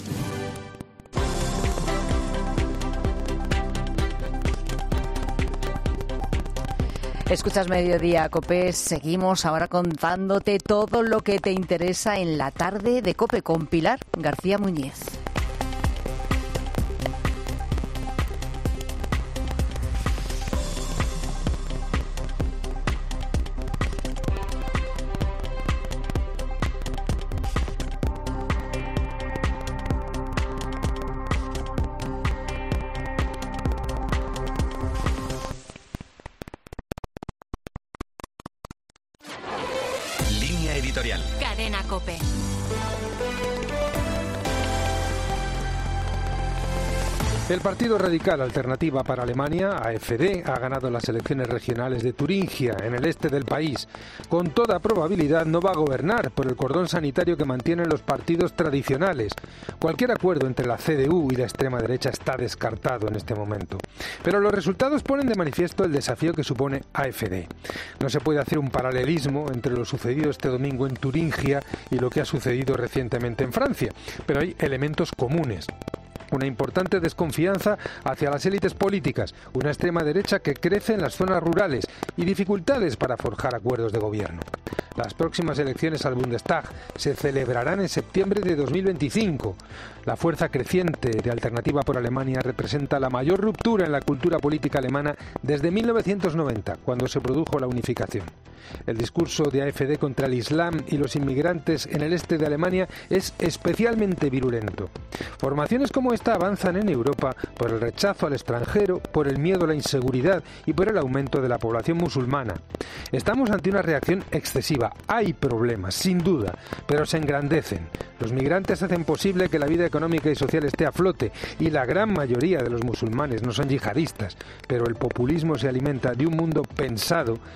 Escuchas Mediodía COPE, seguimos ahora contándote todo lo que te interesa en la tarde de COPE con Pilar García Muñiz. editorial. Cadena COPE. El Partido Radical Alternativa para Alemania, A F D, ha ganado las elecciones regionales de Turingia, en el este del país. Con toda probabilidad no va a gobernar por el cordón sanitario que mantienen los partidos tradicionales. Cualquier acuerdo entre la C D U y la extrema derecha está descartado en este momento. Pero los resultados ponen de manifiesto el desafío que supone A F D. No se puede hacer un paralelismo entre lo sucedido este domingo en Turingia y lo que ha sucedido recientemente en Francia, pero hay elementos comunes. Una importante desconfianza hacia las élites políticas, una extrema derecha que crece en las zonas rurales y dificultades para forjar acuerdos de gobierno. Las próximas elecciones al Bundestag se celebrarán en septiembre de dos mil veinticinco. La fuerza creciente de Alternativa por Alemania representa la mayor ruptura en la cultura política alemana desde mil novecientos noventa, cuando se produjo la unificación. El discurso de A F D contra el Islam y los inmigrantes en el este de Alemania es especialmente virulento. Formaciones como esta avanzan en Europa por el rechazo al extranjero, por el miedo a la inseguridad y por el aumento de la población musulmana. Estamos ante una reacción excesiva. Hay problemas, sin duda, pero se engrandecen. Los migrantes hacen posible que la vida económica y social esté a flote y la gran mayoría de los musulmanes no son yihadistas, pero el populismo se alimenta de un mundo pensado